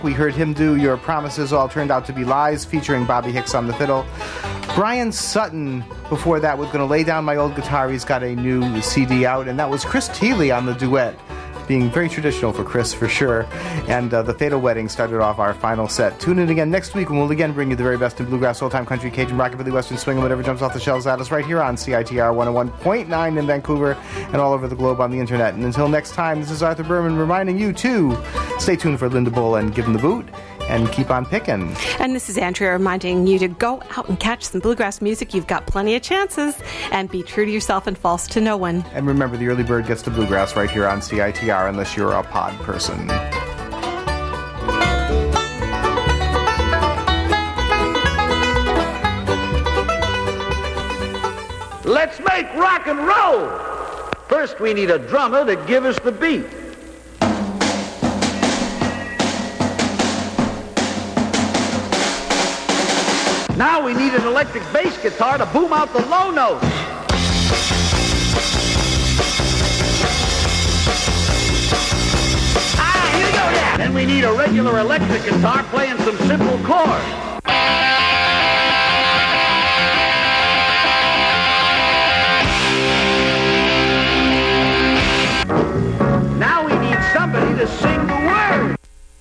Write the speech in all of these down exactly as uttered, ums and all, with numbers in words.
We heard him do Your Promises All Turned Out to Be Lies, featuring Bobby Hicks on the fiddle. Brian Sutton, before that, was going to lay down my old guitar. He's got a new C D out, and that was Chris Thile on the duet, being very traditional for Chris, for sure. And uh, The Fatal Wedding started off our final set. Tune in again next week, and we'll again bring you the very best in bluegrass, old-time country, Cajun, rockabilly, western swing, and whatever jumps off the shelves at us right here on C I T R one oh one point nine in Vancouver and all over the globe on the internet. And until next time, this is Arthur Berman reminding you to stay tuned for Linda Bull and Give 'em the Boot, and keep on picking. And this is Andrea reminding you to go out and catch some bluegrass music. You've got plenty of chances. And be true to yourself and false to no one. And remember, the early bird gets the bluegrass right here on C I T R, unless you're a pod person. Let's make rock and roll. First, we need a drummer to give us the beat. Now we need an electric bass guitar to boom out the low notes. Ah, here we go now. Then we need a regular electric guitar playing some simple chords. Now we need somebody to sing the words.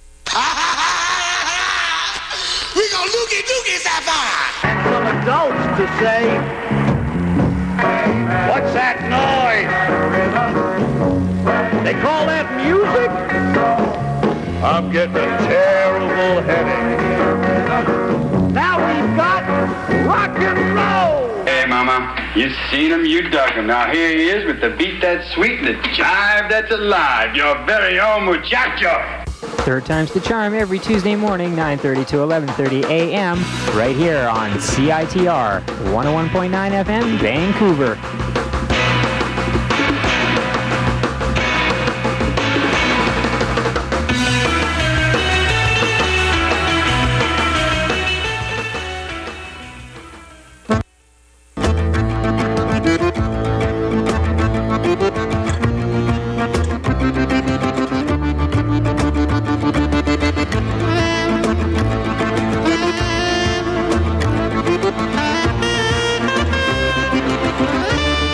We gonna loogie doogie sapphire. And some adults to say, what's that noise? They call that music? I'm getting a terrible headache. Now we've got rock and roll. Hey, Mama, you seen him, you dug him. Now here he is with the beat that's sweet and the jive that's alive. Your very own muchacho. Third time's the charm every Tuesday morning, nine thirty to eleven thirty a.m. right here on C I T R one oh one point nine F M, Vancouver. Thank you.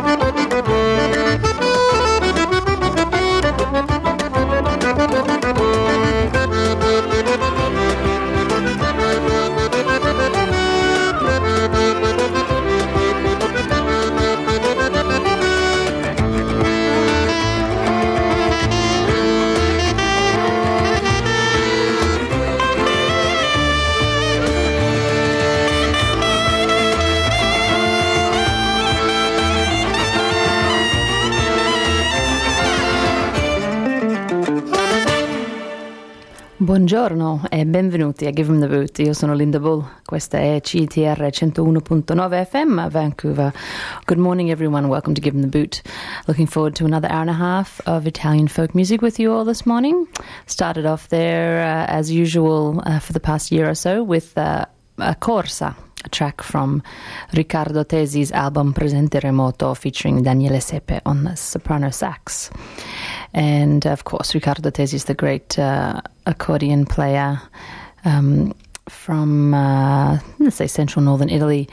Buongiorno e benvenuti a Give 'em the Boot. Io sono Linda Bull. Questa è C T R centouno punto nove F M a Vancouver. Good morning, everyone. Welcome to Give 'em the Boot. Looking forward to another hour and a half of Italian folk music with you all this morning. Started off there, uh, as usual, uh, for the past year or so with uh, a Corsa, a track from Riccardo Tesi's album Presente Remoto featuring Daniele Sepe on the soprano sax. And of course, Riccardo Tesi is the great uh, accordion player um, from, uh, let's say, central northern Italy.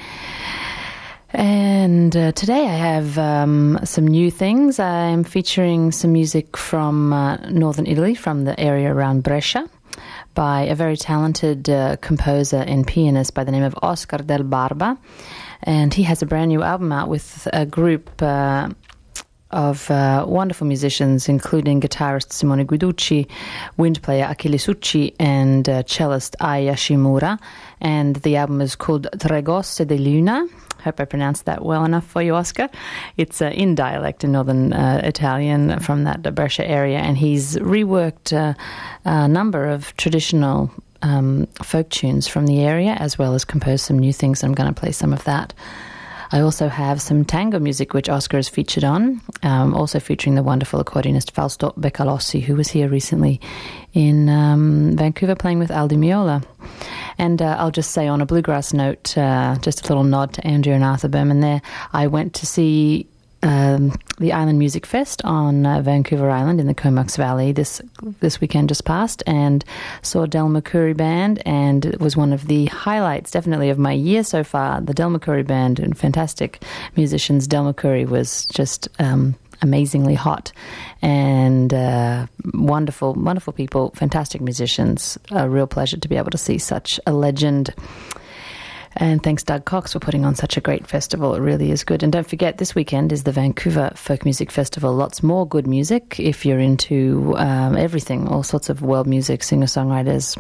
And uh, today I have um, some new things. I'm featuring some music from uh, northern Italy, from the area around Brescia, by a very talented uh, composer and pianist by the name of Oscar Del Barba. And he has a brand new album out with a group uh, of uh, wonderful musicians, including guitarist Simone Guiducci, wind player Achille Succi, and uh, cellist Aya Shimura. And the album is called Tre Gosse di Luna. Hope I pronounced that well enough for you, Oscar. It's uh, in dialect in northern uh, Italian from that Brescia area, and he's reworked uh, a number of traditional um, folk tunes from the area, as well as composed some new things. I'm going to play some of that. I also have some tango music, which Oscar is featured on, um, also featuring the wonderful accordionist Fausto Beccalossi, who was here recently in um, Vancouver playing with Aldi Meola. And uh, I'll just say on a bluegrass note, uh, just a little nod to Andrea and Arthur Berman there, I went to see um, the Island Music Fest on uh, Vancouver Island in the Comox Valley this this weekend just passed, and saw Del McCoury Band, and it was one of the highlights definitely of my year so far. The Del McCoury Band and fantastic musicians. Del McCoury was just um, amazingly hot and uh, wonderful, wonderful people, fantastic musicians. A real pleasure to be able to see such a legend. And thanks Doug Cox for putting on such a great festival. It really is good. And don't forget, this weekend is the Vancouver Folk Music Festival. Lots more good music if you're into um, everything, all sorts of world music, singer-songwriters.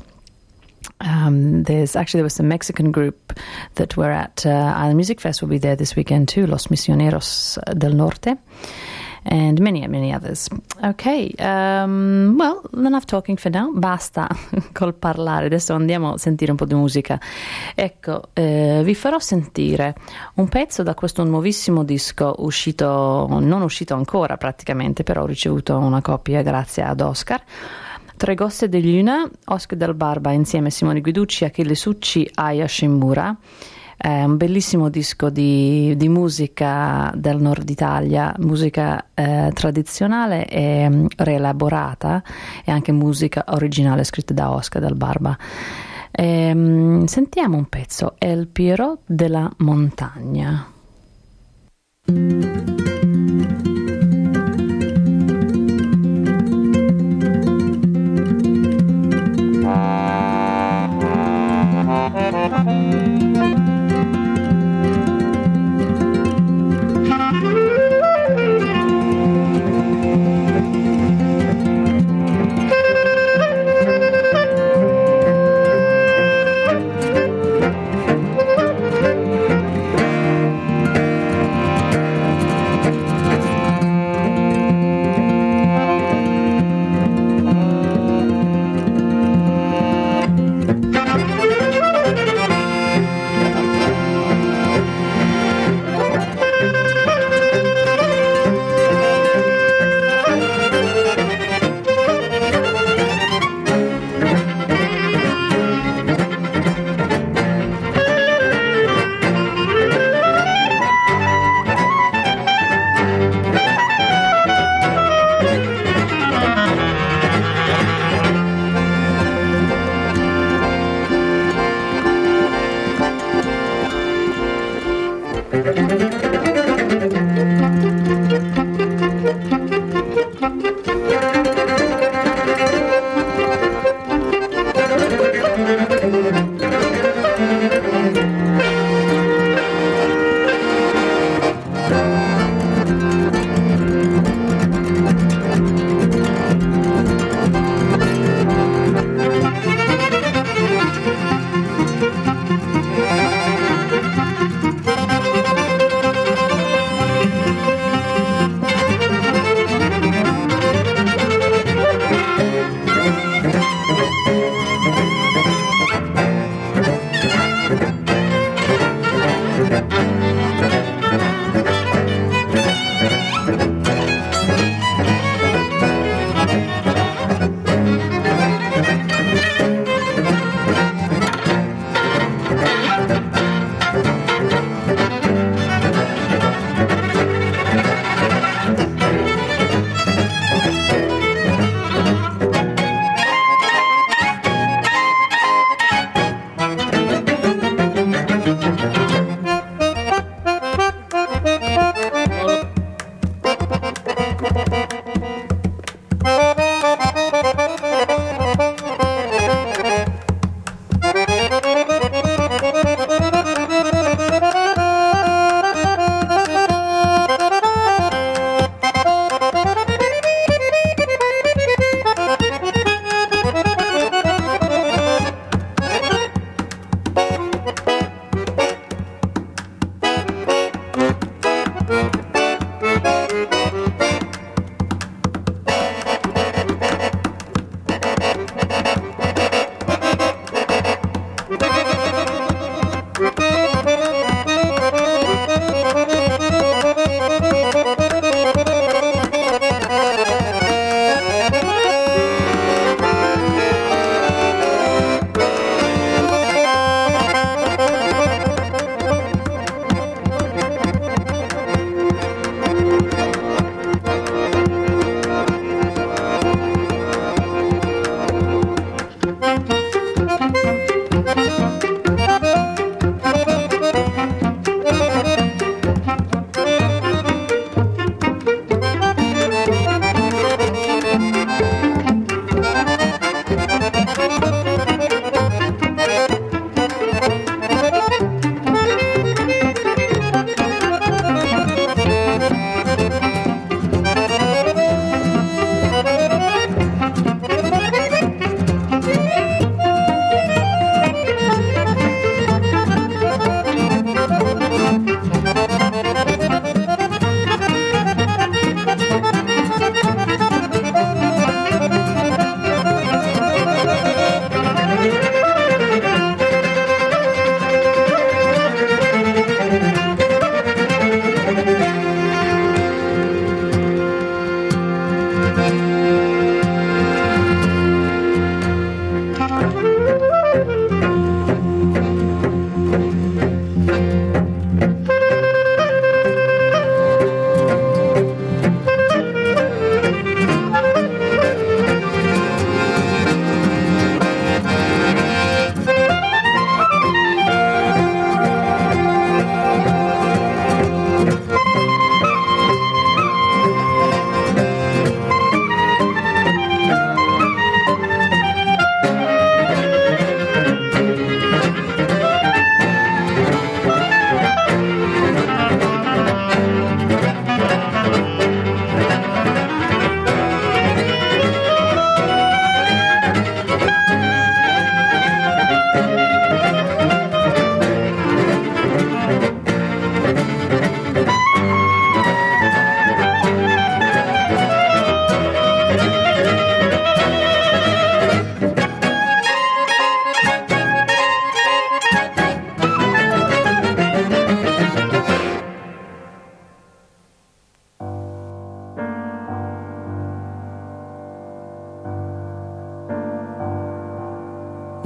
Um, there's actually, there was some Mexican group that were at uh, Island Music Fest will be there this weekend too, Los Misioneros del Norte. And many, many others. Ok, um, well, enough talking for now. Basta col parlare. Adesso andiamo a sentire un po' di musica. Ecco, eh, vi farò sentire un pezzo da questo nuovissimo disco uscito, non uscito ancora praticamente, però ho ricevuto una copia grazie ad Oscar. Tre Gosse di Luna, Oscar Del Barba insieme a Simone Guiducci, Achille Succi, Aya Shimura. È un bellissimo disco di, di musica del nord Italia, musica eh, tradizionale e um, rielaborata, e anche musica originale scritta da Oscar Del Barba. E, um, sentiamo un pezzo, El Pierrot della Montagna.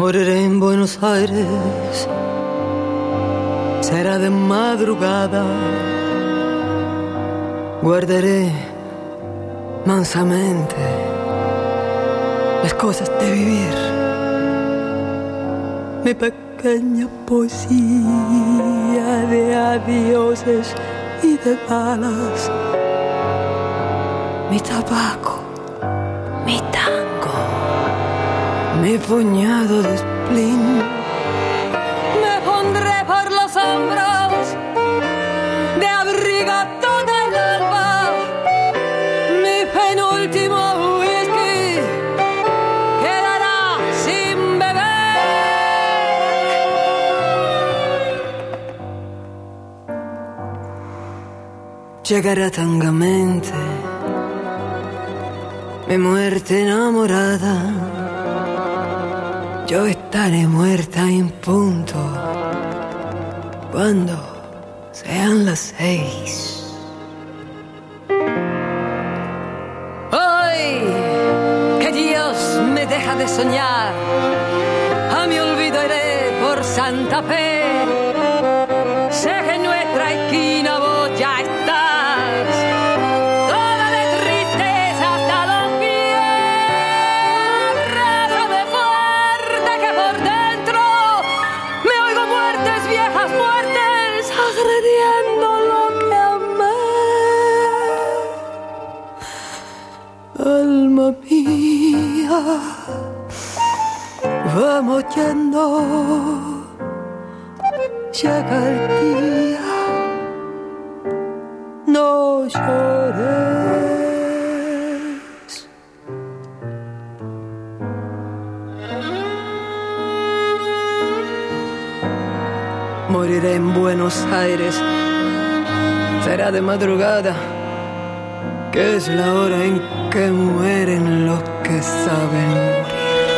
Moriré en Buenos Aires, será de madrugada. Guardaré mansamente las cosas de vivir. Mi pequeña poesía de adioses y de balas. Mi tabaco, mi tango, mi puñado de spleen. Me pondré por los hombros de abrigo toda el alba. Mi penúltimo whisky quedará sin beber. Llegará tangamente mi muerte enamorada. Yo estaré muerta en punto cuando sean las seis. Hoy que Dios me deja de soñar, a mi olvido iré por Santa Fe. Sé que en nuestra esquina vos ya estás, toda de tristeza hasta los pies. Abrázame fuerte que por dentro me oigo muertes, viejas muertes, agrediendo lo que amé. Alma mía, vamos yendo, llega el día, no llores. Moriré en Buenos Aires, será de madrugada, que es la hora en que mueren los que saben morir.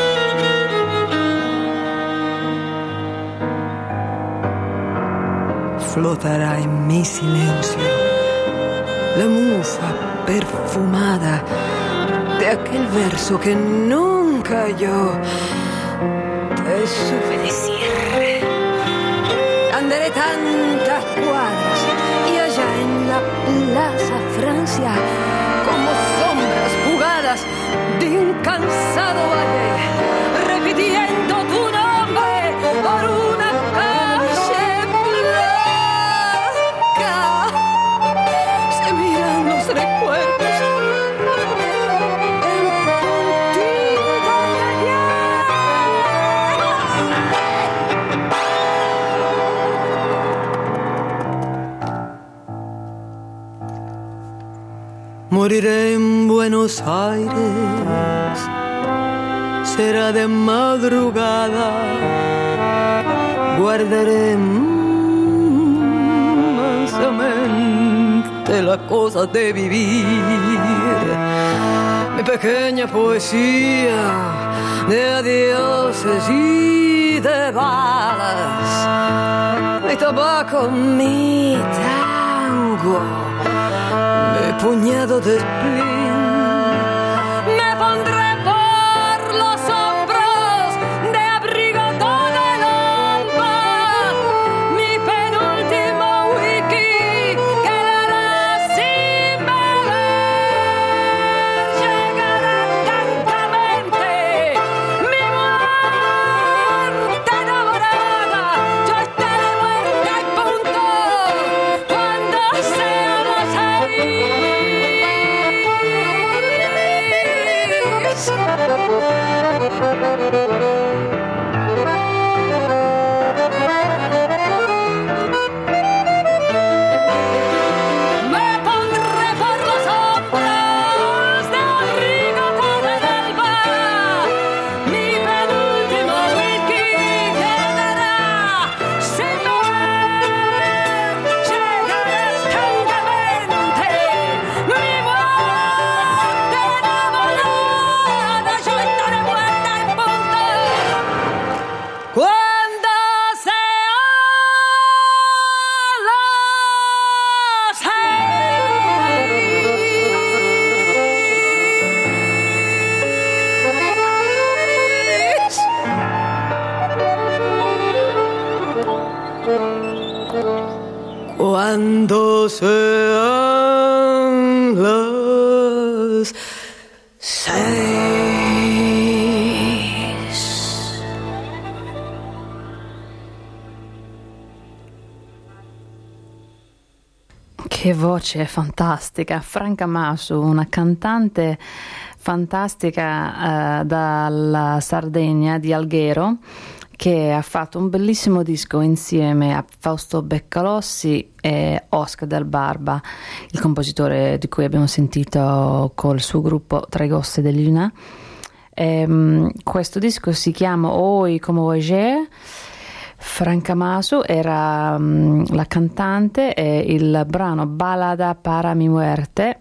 Flotará en mi silencio la mufa perfumada de aquel verso que nunca yo te supe decir. Andaré tantas cuadras y allá en la Plaza Francia, como sombras jugadas de un cansado valle, repitiendo tu nombre por una calle blanca. Se miran los recuerdos en puntito de piel. Moriré en Buenos Aires, será de madrugada. Guardaré mansamente las cosas de vivir. Mi pequeña poesía de adioses y de balas. Mi tabaco, mi tango, mi puñado de spleen. Me pondré por los hombros de abrigo toda el alma. Mi penúltimo whisky quedará sin beber. Llegará lentamente mi muerte enamorada. Yo estaré muerta en punto cuando seamos ahí. cuando sean las seis. Che voce fantastica, Franca Masu, una cantante fantastica uh, dalla Sardegna, di Alghero, che ha fatto un bellissimo disco insieme a Fausto Beccalossi e Oscar del Barba, il compositore di cui abbiamo sentito col suo gruppo Tre Gosse de Luna. E, questo disco si chiama Oi como Oger. Franca Masu era um, la cantante e il brano Balada para mi muerte,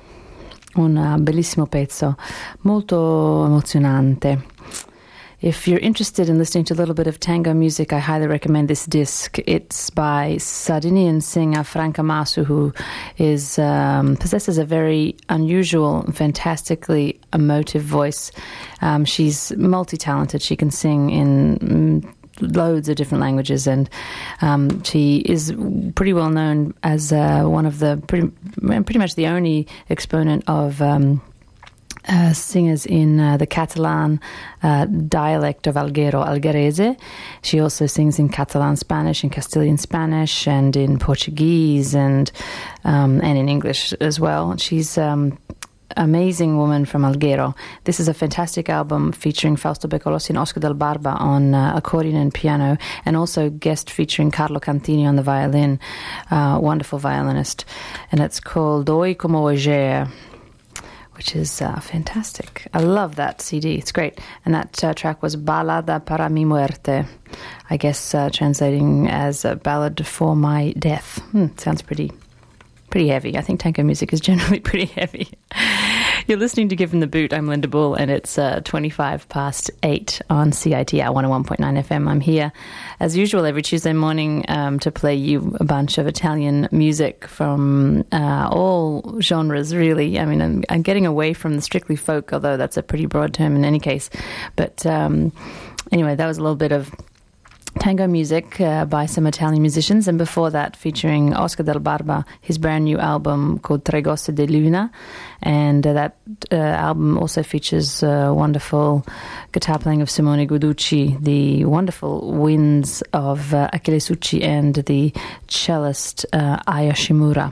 un bellissimo pezzo, molto emozionante. If you're interested in listening to a little bit of tango music, I highly recommend this disc. It's by Sardinian singer Franca Masu, who is um, possesses a very unusual, fantastically emotive voice. Um, she's multi-talented. She can sing in mm, loads of different languages, and um, she is pretty well known as uh, one of the pretty, pretty much the only exponent of um, uh, singers in uh, the Catalan uh, dialect of Alghero, Algherese. She also sings in Catalan Spanish, in Castilian Spanish, and in Portuguese, and um, and in English as well. She's um, amazing woman from Alghero. This is a fantastic album featuring Fausto Beccalossi and Oscar del Barba on uh, accordion and piano, and also guest featuring Carlo Cantini on the violin, uh, wonderful violinist. And it's called Oi como Oger, which is uh, fantastic. I love that C D. It's great. And that uh, track was Balada para mi muerte, I guess uh, translating as a ballad for my death. Hmm, sounds pretty pretty heavy. I think tango music is generally pretty heavy. You're listening to Given the Boot. I'm Linda Bull, and it's uh, twenty-five past eight on C I T R one oh one point nine F M. I'm here, as usual, every Tuesday morning um, to play you a bunch of Italian music from uh, all genres, really. I mean, I'm, I'm getting away from the strictly folk, although that's a pretty broad term in any case. But um, anyway, that was a little bit of tango music uh, by some Italian musicians, and before that featuring Oscar del Barba, his brand new album called Tre Gosse de Luna, and uh, that uh, album also features uh, wonderful guitar playing of Simone Guiducci, the wonderful winds of uh, Achille Succi, and the cellist uh, Aya Shimura.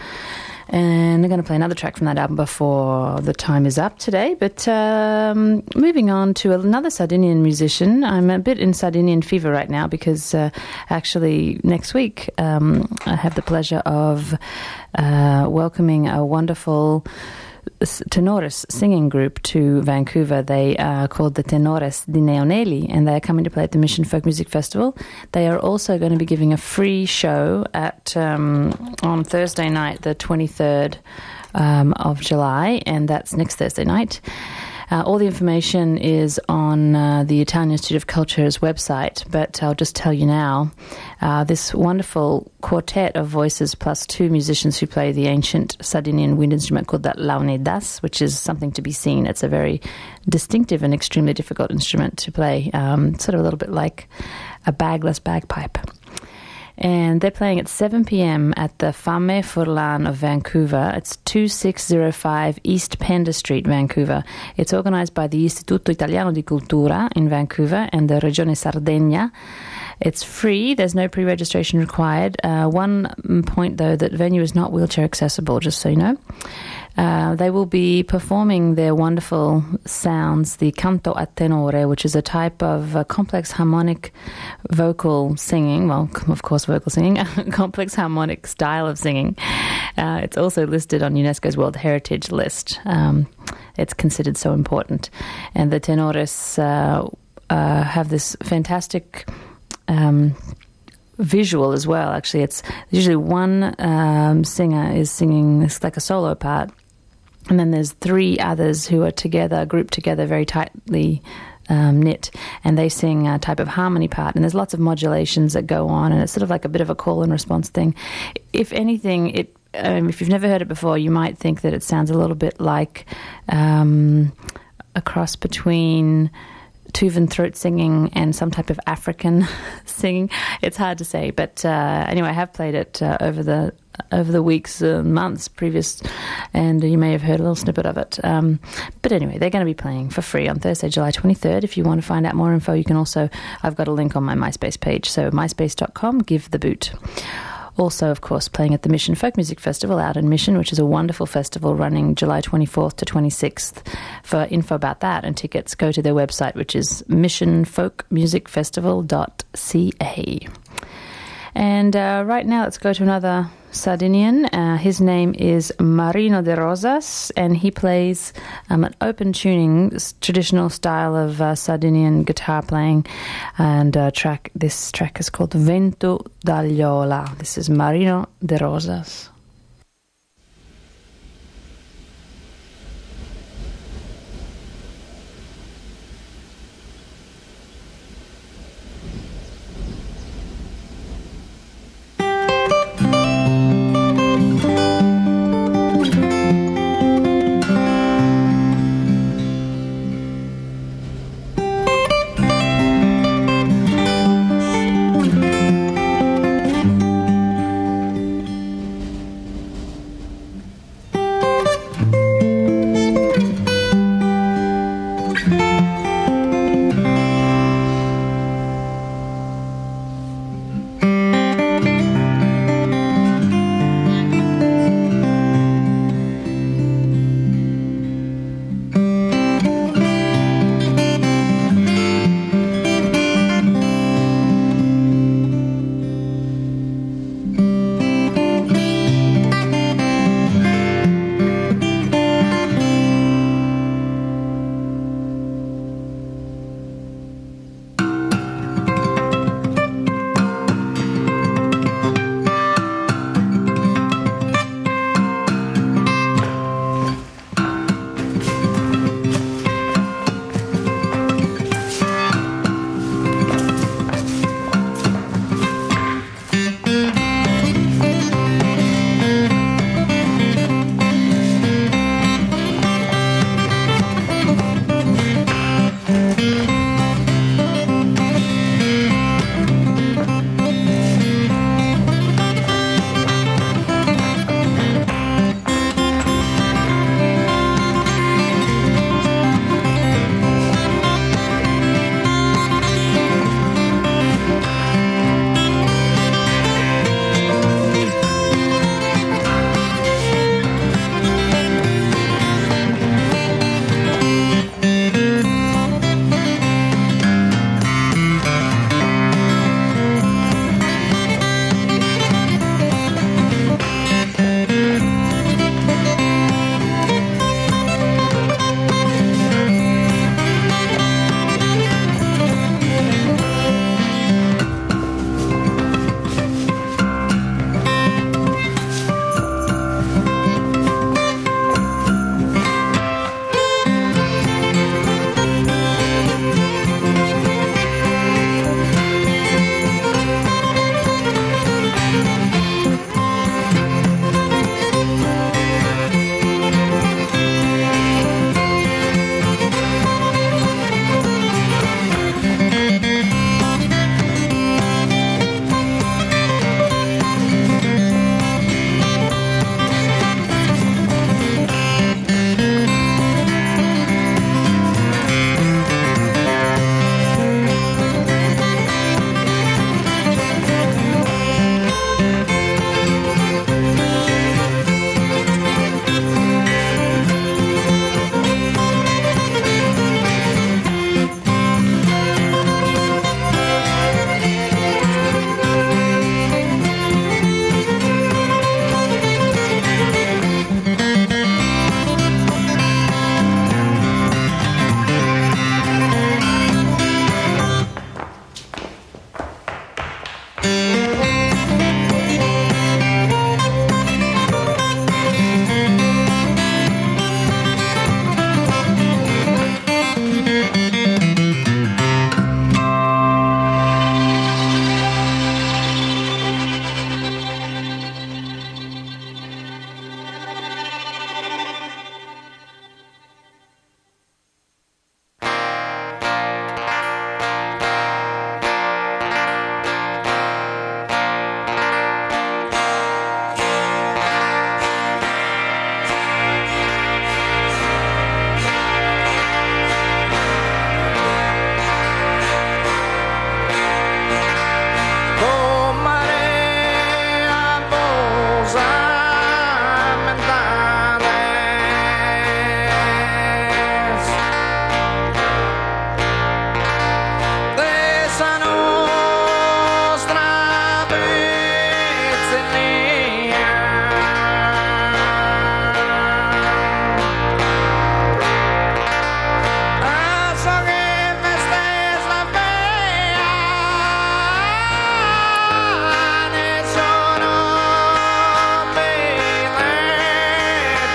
And I'm going to play another track from that album before the time is up today. But um, moving on to another Sardinian musician. I'm a bit in Sardinian fever right now because uh, actually next week um, I have the pleasure of uh, welcoming a wonderful Tenores singing group to Vancouver. They are called the Tenores di Neonelli, and they are coming to play at the Mission Folk Music Festival. They are also going to be giving a free show at um, on Thursday night, the twenty-third um, of July, and that's next Thursday night. Uh, all the information is on uh, the Italian Institute of Culture's website, but I'll just tell you now, uh, this wonderful quartet of voices plus two musicians who play the ancient Sardinian wind instrument called the launedas, which is something to be seen. It's a very distinctive and extremely difficult instrument to play, um, sort of a little bit like a bagless bagpipe. And they're playing at seven p.m. at the Fame Furlan of Vancouver. It's two six zero five East Pender Street, Vancouver. It's organized by the Istituto Italiano di Cultura in Vancouver and the Regione Sardegna. It's free. There's no pre-registration required. Uh, one point, though, that venue is not wheelchair accessible, just so you know. Uh, they will be performing their wonderful sounds, the canto a tenore, which is a type of uh, complex harmonic vocal singing. Well, of course, vocal singing, a complex harmonic style of singing. Uh, it's also listed on UNESCO's World Heritage List. Um, it's considered so important. And the tenores uh, uh, have this fantastic um, visual as well. Actually, it's usually one um, singer is singing this like a solo part, and then there's three others who are together, grouped together, very tightly um, knit, and they sing a type of harmony part. And there's lots of modulations that go on, and it's sort of like a bit of a call and response thing. If anything, it um, if you've never heard it before, you might think that it sounds a little bit like um, a cross between Tuvan throat singing and some type of African singing. It's hard to say, but uh, anyway, I have played it uh, over the over the weeks, uh, months previous, and you may have heard a little snippet of it. Um, but anyway, they're going to be playing for free on Thursday, July twenty-third. If you want to find out more info, you can also, I've got a link on my MySpace page, so myspace dot com, give the boot. Also, of course, playing at the Mission Folk Music Festival out in Mission, which is a wonderful festival running July twenty-fourth to twenty-sixth. For info about that and tickets, go to their website, which is mission folk music festival dot c a. And uh, right now, let's go to another Sardinian. Uh, his name is Marino de Rosas, and he plays um, an open tuning, traditional style of uh, Sardinian guitar playing. And uh, track this track is called Vento d'Agliola. This is Marino de Rosas.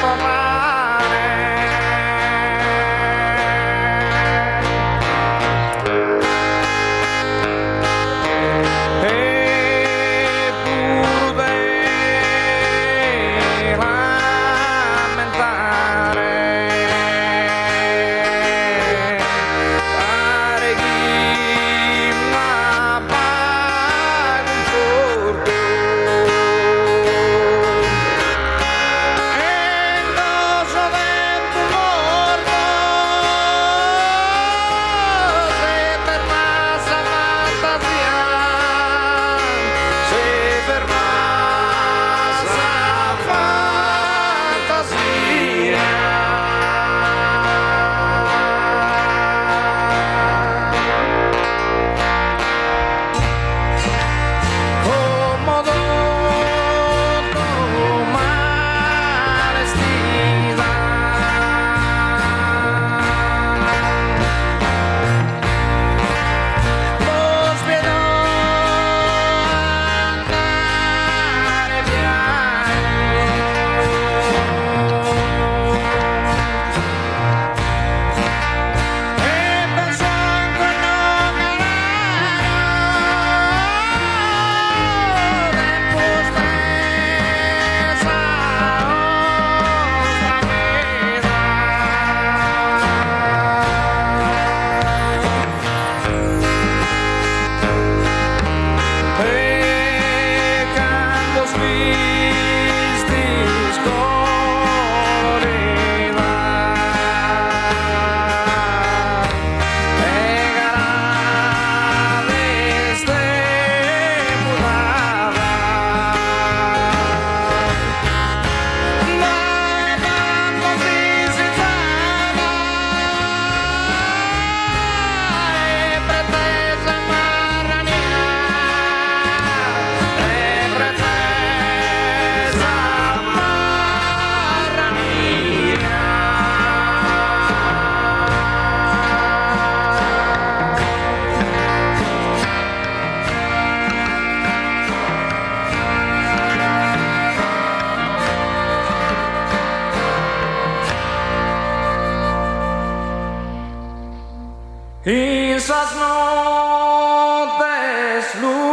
Esas noches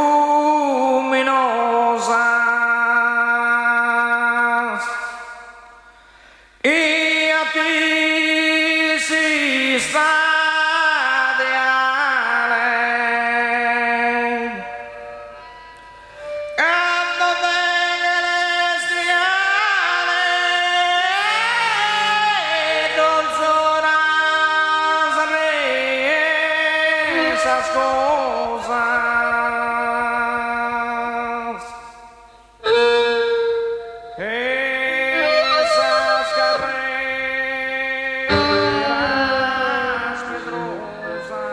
luminosas y a ti si está de ale cuando vengas de ale dolzoras esas cosas, esas carreras pedrosas.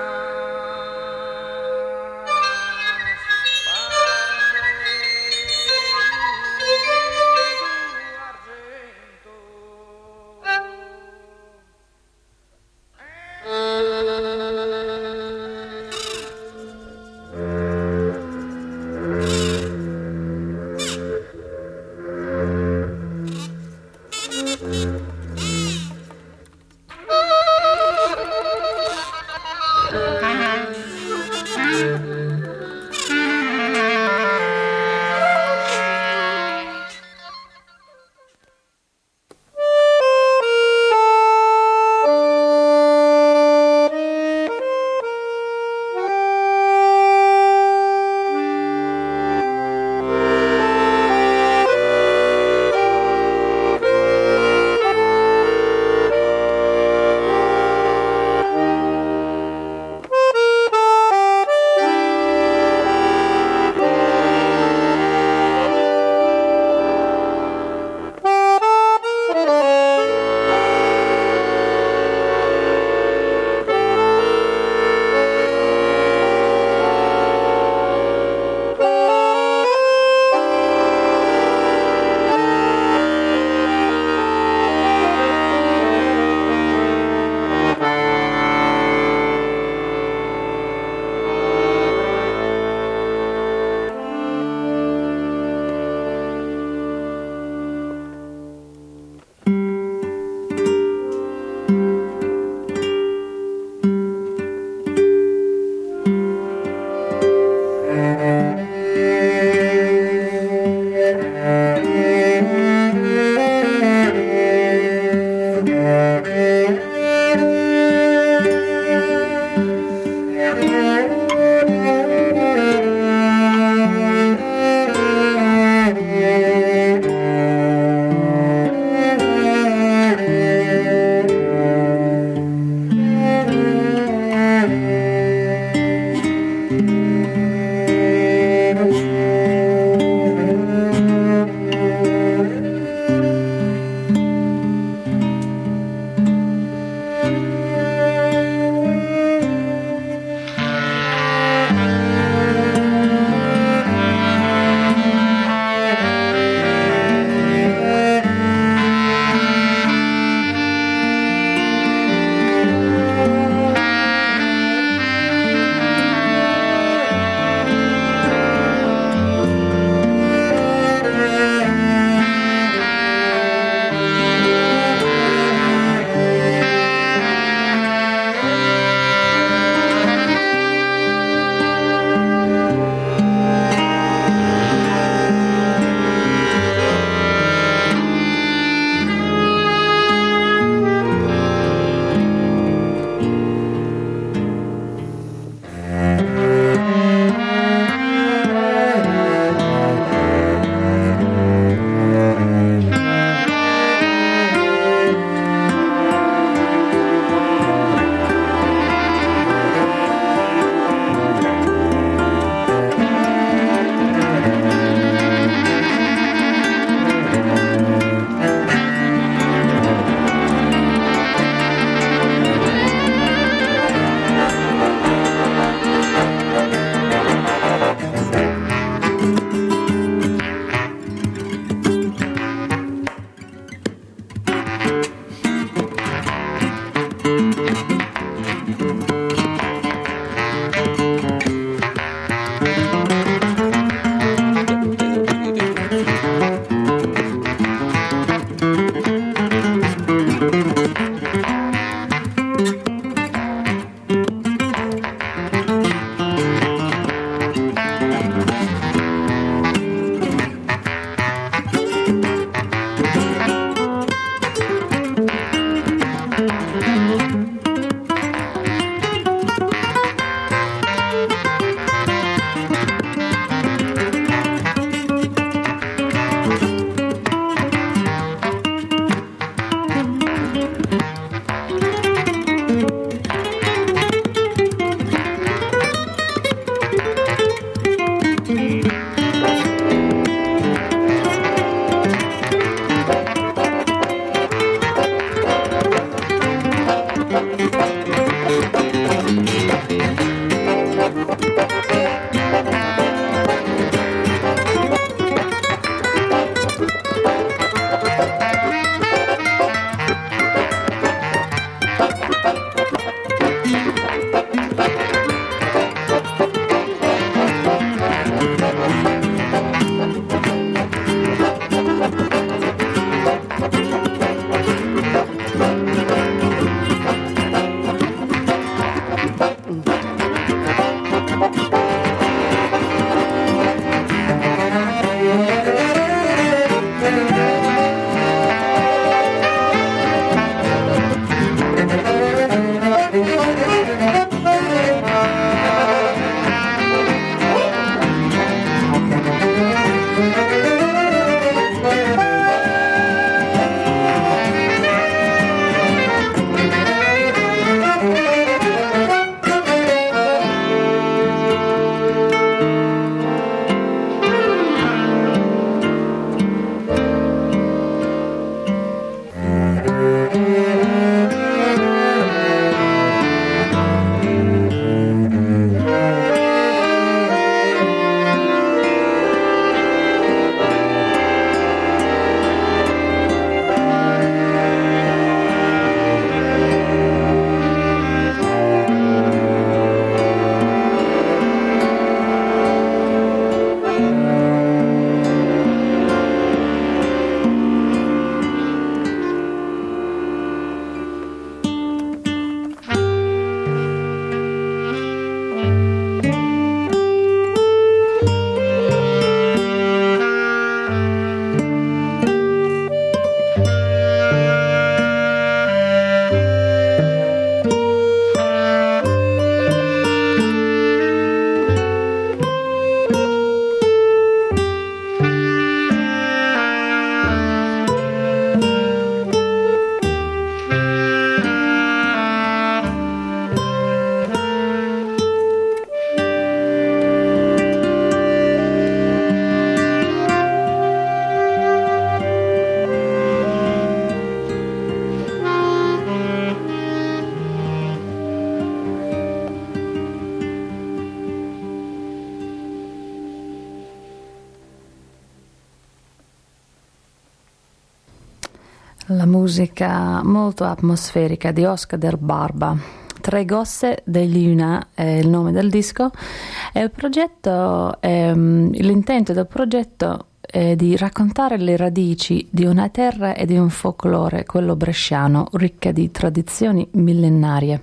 La musica molto atmosferica di Oscar del Barba. Tre gosse degli Una è il nome del disco e il progetto, ehm, l'intento del progetto è di raccontare le radici di una terra e di un folklore, quello bresciano, ricca di tradizioni millenarie.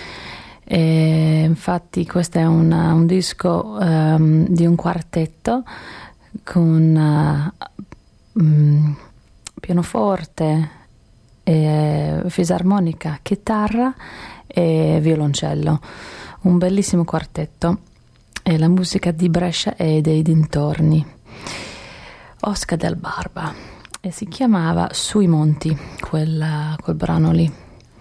E infatti questo è una, un disco um, di un quartetto con uh, um, pianoforte, e fisarmonica, chitarra e violoncello. Un bellissimo quartetto. E la musica di Brescia e dei dintorni. Oscar del Barba. E si chiamava Sui Monti, quel, quel brano lì.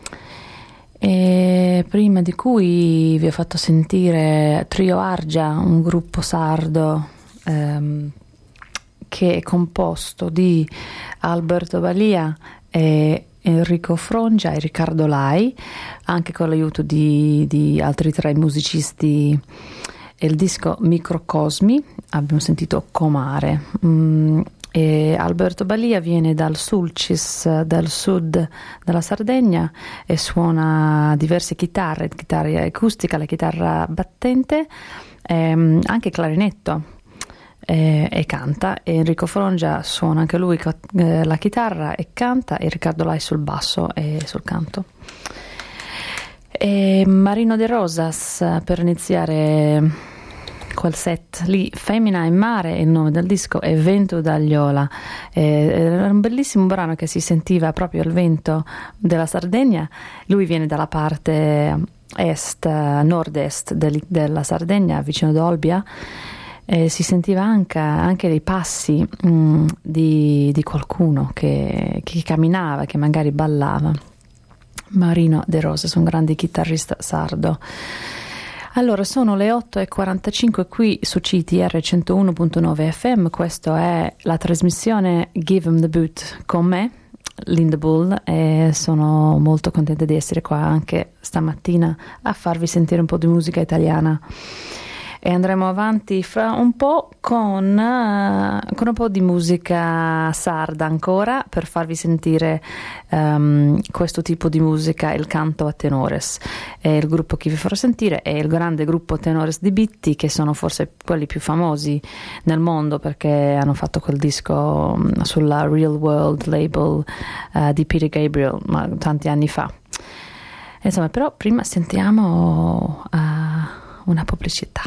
E prima di cui vi ho fatto sentire Trio Argia, un gruppo sardo ehm, che è composto di Alberto Balia e Enrico Frongia e Riccardo Lai, anche con l'aiuto di, di altri tre musicisti. Il disco Microcosmi, abbiamo sentito Comare, mm, E Alberto Balia viene dal Sulcis, dal sud della Sardegna, e suona diverse chitarre, chitarra acustica, la chitarra battente, ehm, anche clarinetto, e, e canta. E Enrico Frongia suona anche lui eh, la chitarra e canta, e Riccardo Lai sul basso e sul canto. E Marino De Rosas per iniziare quel set lì. Femmina e mare è il nome del disco, e Vento d'Agliola. Era un bellissimo brano che si sentiva proprio il vento della Sardegna. Lui viene dalla parte est, nord-est del, della Sardegna, vicino ad Olbia, e si sentiva anche, anche dei passi mh, di, di qualcuno che, che camminava, che magari ballava. Marino De Rosas, un grande chitarrista sardo. Allora, sono le otto e quarantacinque qui su C T R centouno virgola nove F M. Questa è la trasmissione Give 'em the Boot con me, Linda Bull, e sono molto contenta di essere qua anche stamattina a farvi sentire un po' di musica italiana. E andremo avanti fra un po' con, uh, con un po' di musica sarda ancora, per farvi sentire um, questo tipo di musica, il canto a tenores. E il gruppo che vi farò sentire è il grande gruppo Tenores di Bitti, che sono forse quelli più famosi nel mondo, perché hanno fatto quel disco um, sulla Real World label uh, di Peter Gabriel, ma tanti anni fa. Insomma, però prima sentiamo uh, una pubblicità.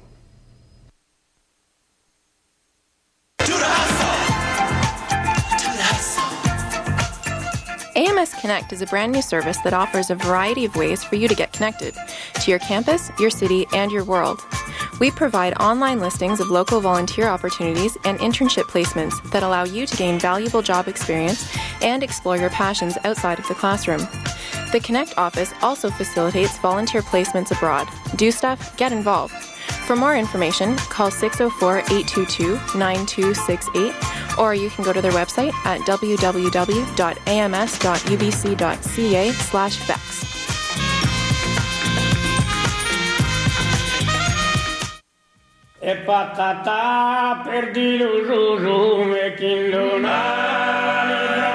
A M S Connect is a brand new service that offers a variety of ways for you to get connected to your campus, your city, and your world. We provide online listings of local volunteer opportunities and internship placements that allow you to gain valuable job experience and explore your passions outside of the classroom. The Connect office also facilitates volunteer placements abroad. Do stuff, get involved. For more information, call six oh four, eight two two, nine two six eight, or you can go to their website at w w w dot a m s dot u b c dot c a slash vex. E patata per di l'ususu me kindona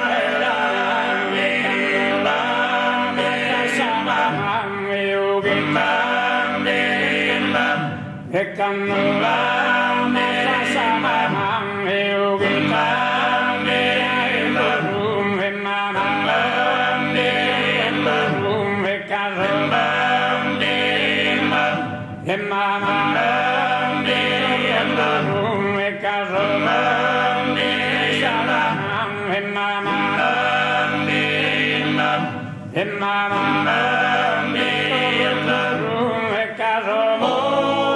e cannola me fa sama me ugita me e rum e mama me e rum e caramba me e mama me e rum e caramba me sala e mama me e mama me e rum e caramba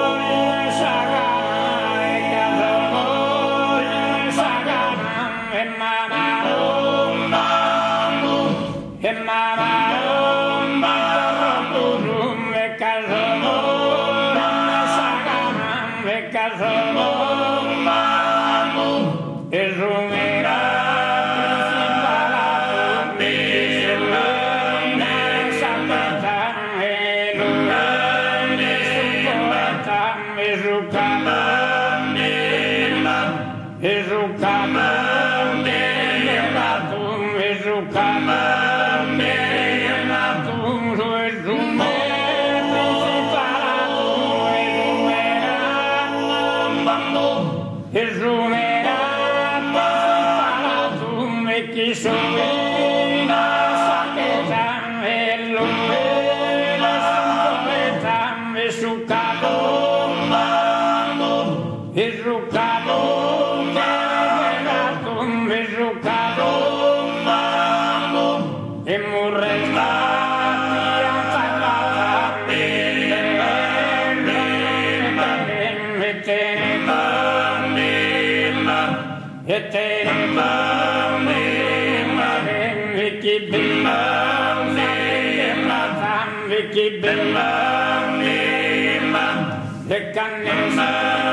e cannesa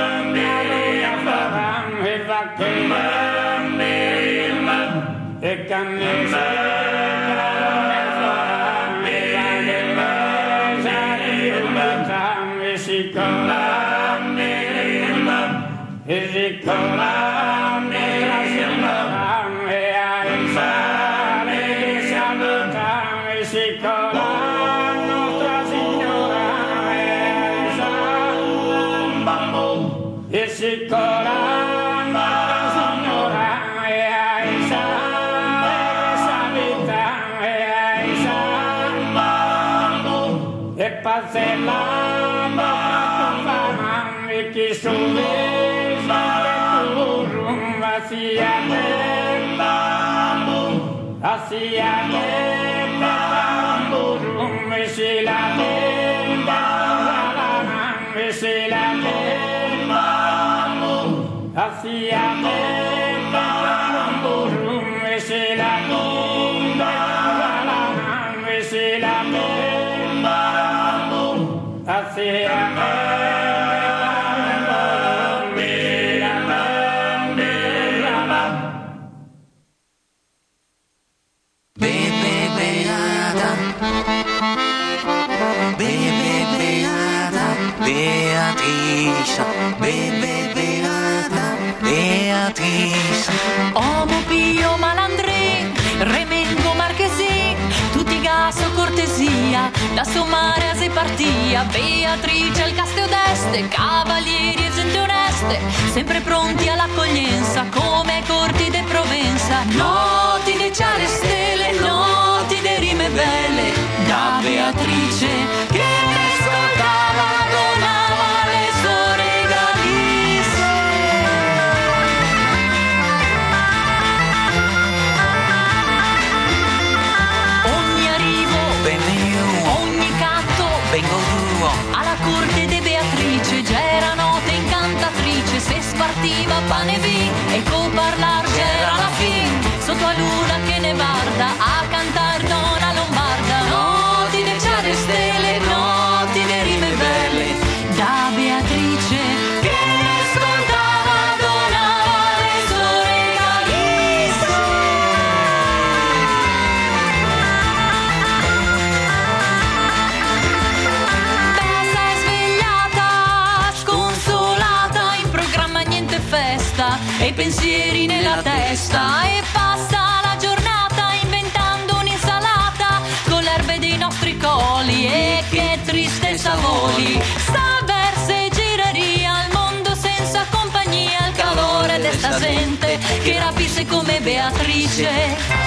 e cannesa e Beatrice, bebe beata, Beatrice. Omo Pio Malandré, Remengo Marchesi, tutti gas o cortesia, da sommare a se partia. Beatrice al caste odeste, cavalieri e gente oneste, sempre pronti all'accoglienza, come corti de Provenza. Noti de ciare stelle, noti de rime belle, da Beatrice che ne ascoltava, donava le sue regalisse. Ogni arrivo, benvenuto, ogni canto, vengo duo, alla corte de Beatrice c'era notte incantatrice, se spartiva pane vi e co parlar c'era la fin, sotto a luna che ne guarda a cantar donna lombarda. Noti de ciare stelle, noti de rime belle, da Beatrice che ne ascoltava, donava le sue regalisse. Bella è svegliata, sconsolata, in programma niente festa e pensieri nella testa, e passa la giornata inventando un'insalata con le erbe dei nostri coli, e che tristezza voli, saber se gireria al mondo senza compagnia, il calore d'esta gente che rapisse come Beatrice.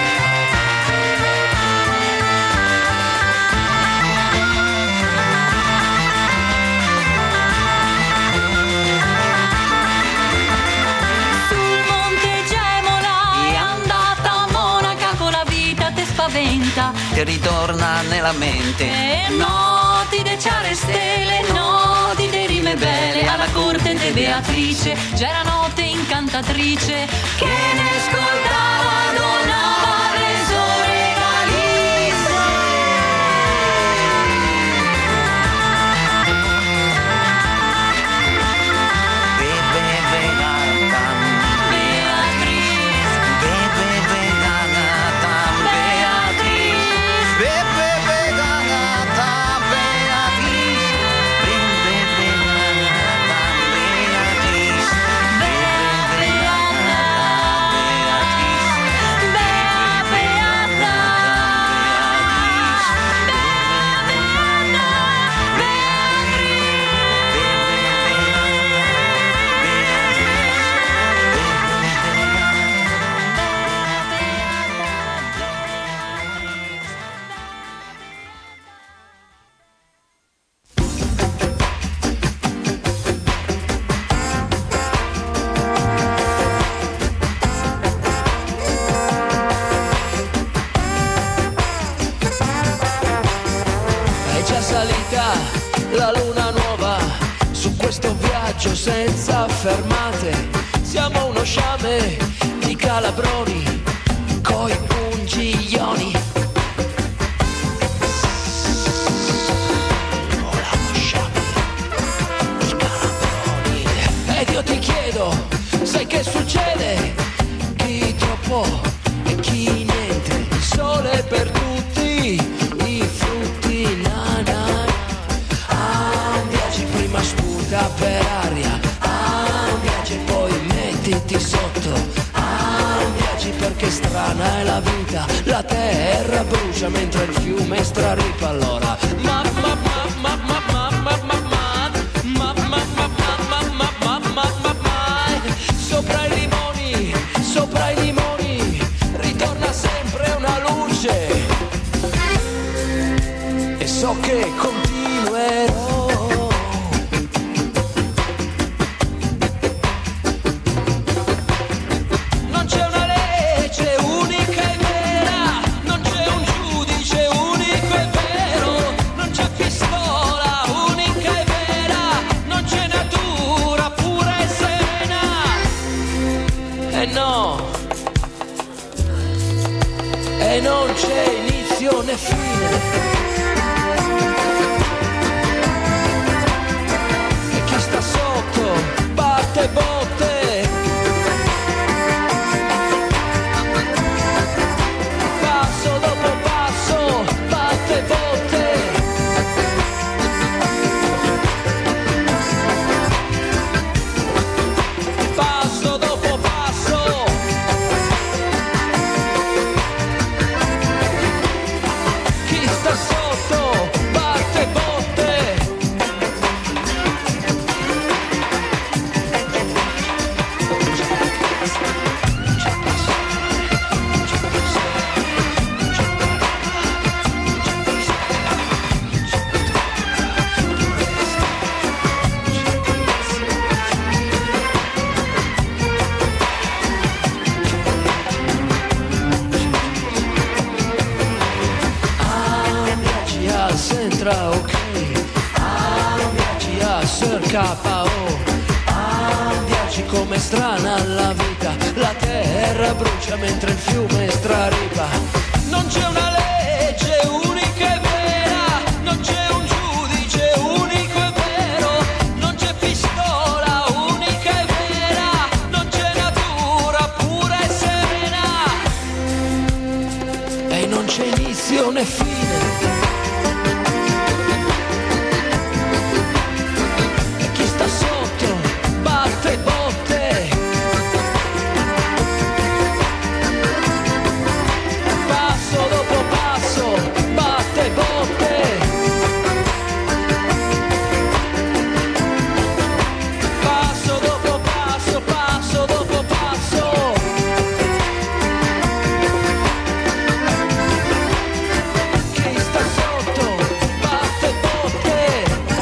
Che ritorna nella mente, e noti de ciare stelle, noti de rime belle, alla corte de Beatrice c'era notte incantatrice che ne ascoltava, donava le sue regalisse. bebe beata, Beatrice, bebe beata, Beatrice, bebe beata, Beatrice, bebe beata, Beatrice, bebe beata, È già salita la luna nuova su questo viaggio senza fermate. Siamo uno sciame di calabroni coi pungiglioni. Volamo sciame di calabroni. Ed io ti chiedo, sai che succede? Chi troppo e chi niente. Il sole per tutti, i frutti na na na. Ah, un viaggio prima sputa per aria. Ah, un viaggio poi mettiti sotto. Ah, un viaggio perché terra brucia mentre il fiume straripa allora. Ma ma ma ma ma ma ma ma ma ma ma ma ma ma ma ma ma ma sopra i limoni, sopra i limoni ritorna sempre una luce e so che continuerò. E non c'è inizio né fine. E chi sta sotto batte botte. Passo dopo passo batte botte. Passo dopo passo. Sotto batte botte. Centra ok, andiaci a Sir K O, andiaci come strana la vita, la terra brucia mentre il fiume straripa. Non c'è una legge unica e vera, non c'è un giudice unico e vero, non c'è pistola unica e vera, non c'è natura pura e serena, e non c'è inizio né fine. Batte botte. Passo dopo passo batte botte. Passo dopo passo, passo dopo passo. Chi sta sotto batte botte.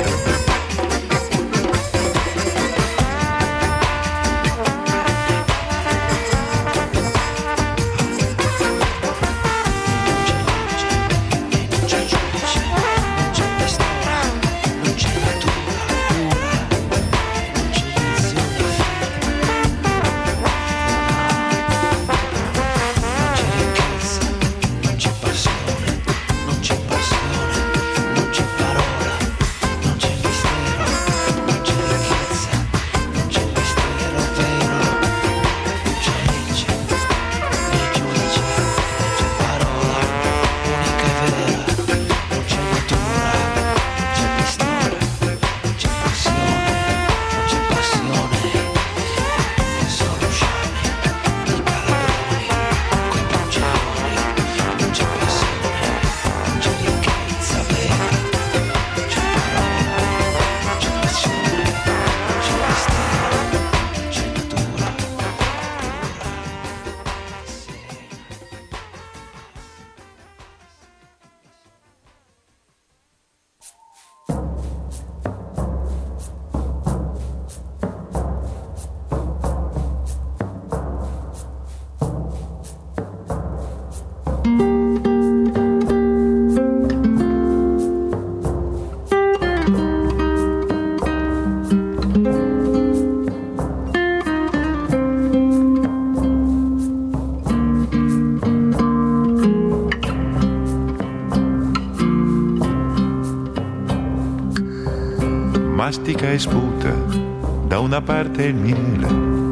Mastica e sputa da una parte il miele,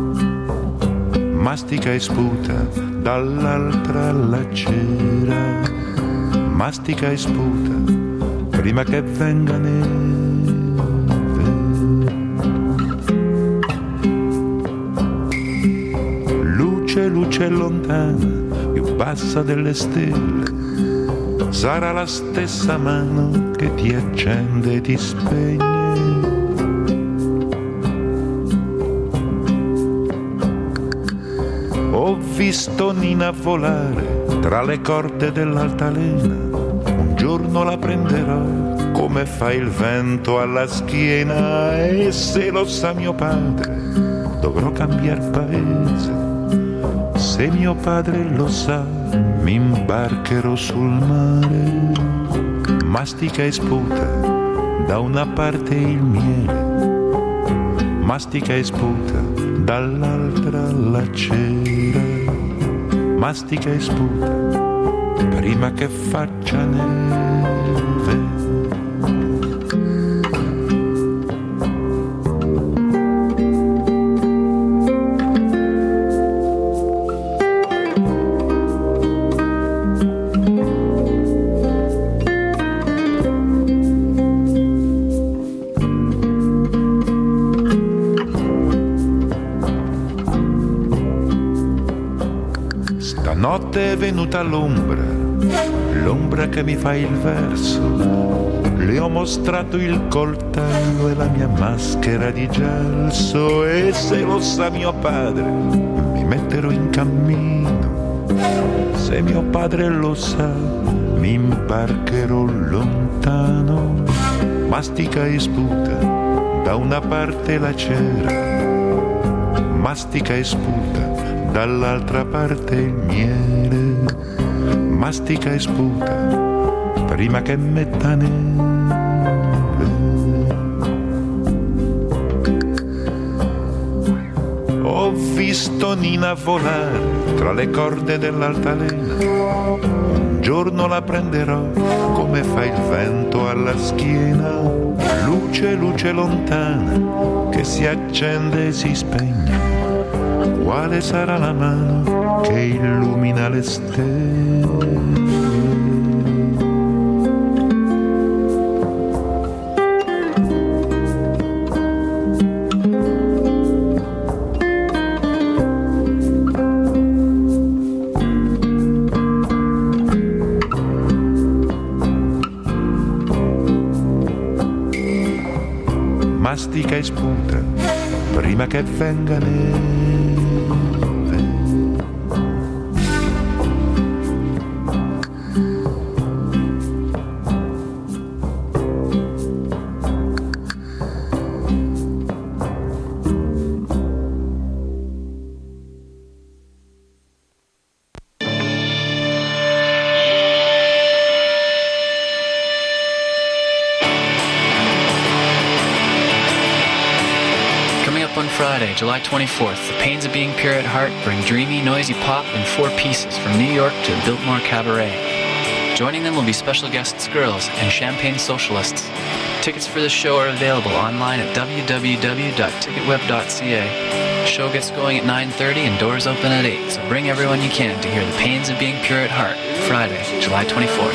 mastica e sputa dall'altra la cera, mastica e sputa prima che venga neve. Luce, luce lontana, più bassa delle stelle, sarà la stessa mano che ti accende e ti spegne. Ho visto Nina volare tra le corde dell'altalena, un giorno la prenderò come fa il vento alla schiena, e se lo sa mio padre dovrò cambiar paese. Se mio padre lo sa mi imbarcherò sul mare, mastica e sputa da una parte il miele, mastica e sputa dall'altra la cera, mastica e sputa prima che faccia neve. Notte è venuta l'ombra, l'ombra che mi fa il verso. Le ho mostrato il coltello e la mia maschera di gelso, e se lo sa mio padre mi metterò in cammino. Se mio padre lo sa mi imbarcherò lontano, mastica e sputa da una parte la cera, mastica e sputa dall'altra parte il miele, mastica e sputa prima che metta neve. Ho visto Nina volare tra le corde dell'altalena, un giorno la prenderò come fa il vento alla schiena, luce, luce lontana che si accende e si spegne. Quale sarà la mano che illumina le stelle? Mastica e sputa prima che venga neve. Friday, July twenty-fourth, the Pains of Being Pure at Heart bring dreamy, noisy pop in four pieces from New York to Biltmore Cabaret. Joining them will be special guests Girls and Champagne Socialists. Tickets for the show are available online at w w w dot ticket web dot c a. The show gets going at nine thirty and doors open at eight, so bring everyone you can to hear the Pains of Being Pure at Heart, Friday, July twenty-fourth.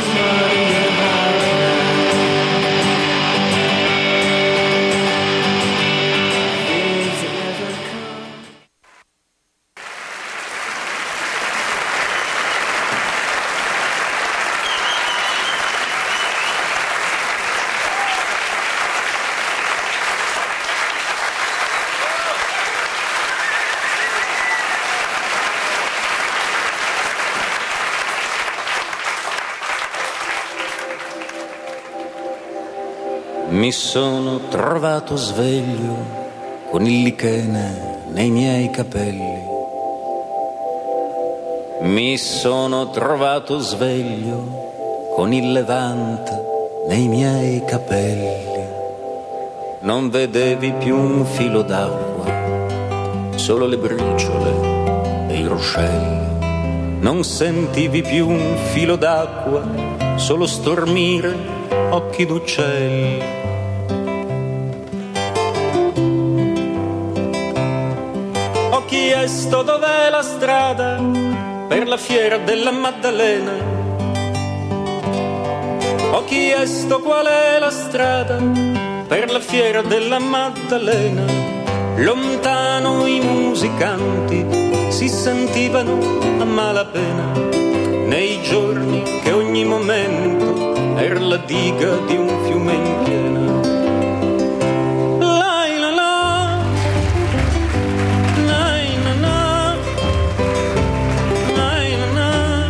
Mi sono trovato sveglio con il lichene nei miei capelli. Mi sono trovato sveglio con il levante nei miei capelli. Non vedevi più un filo d'acqua, solo le briciole e i ruscelli. Non sentivi più un filo d'acqua, solo stormire occhi d'uccelli. Ho chiesto dov'è la strada per la fiera della Maddalena. Ho chiesto qual è la strada per la fiera della Maddalena. Lontano i musicanti si sentivano a malapena nei giorni che ogni momento sulla diga di un fiume in piena. Lai la la, lai na na, lai na na,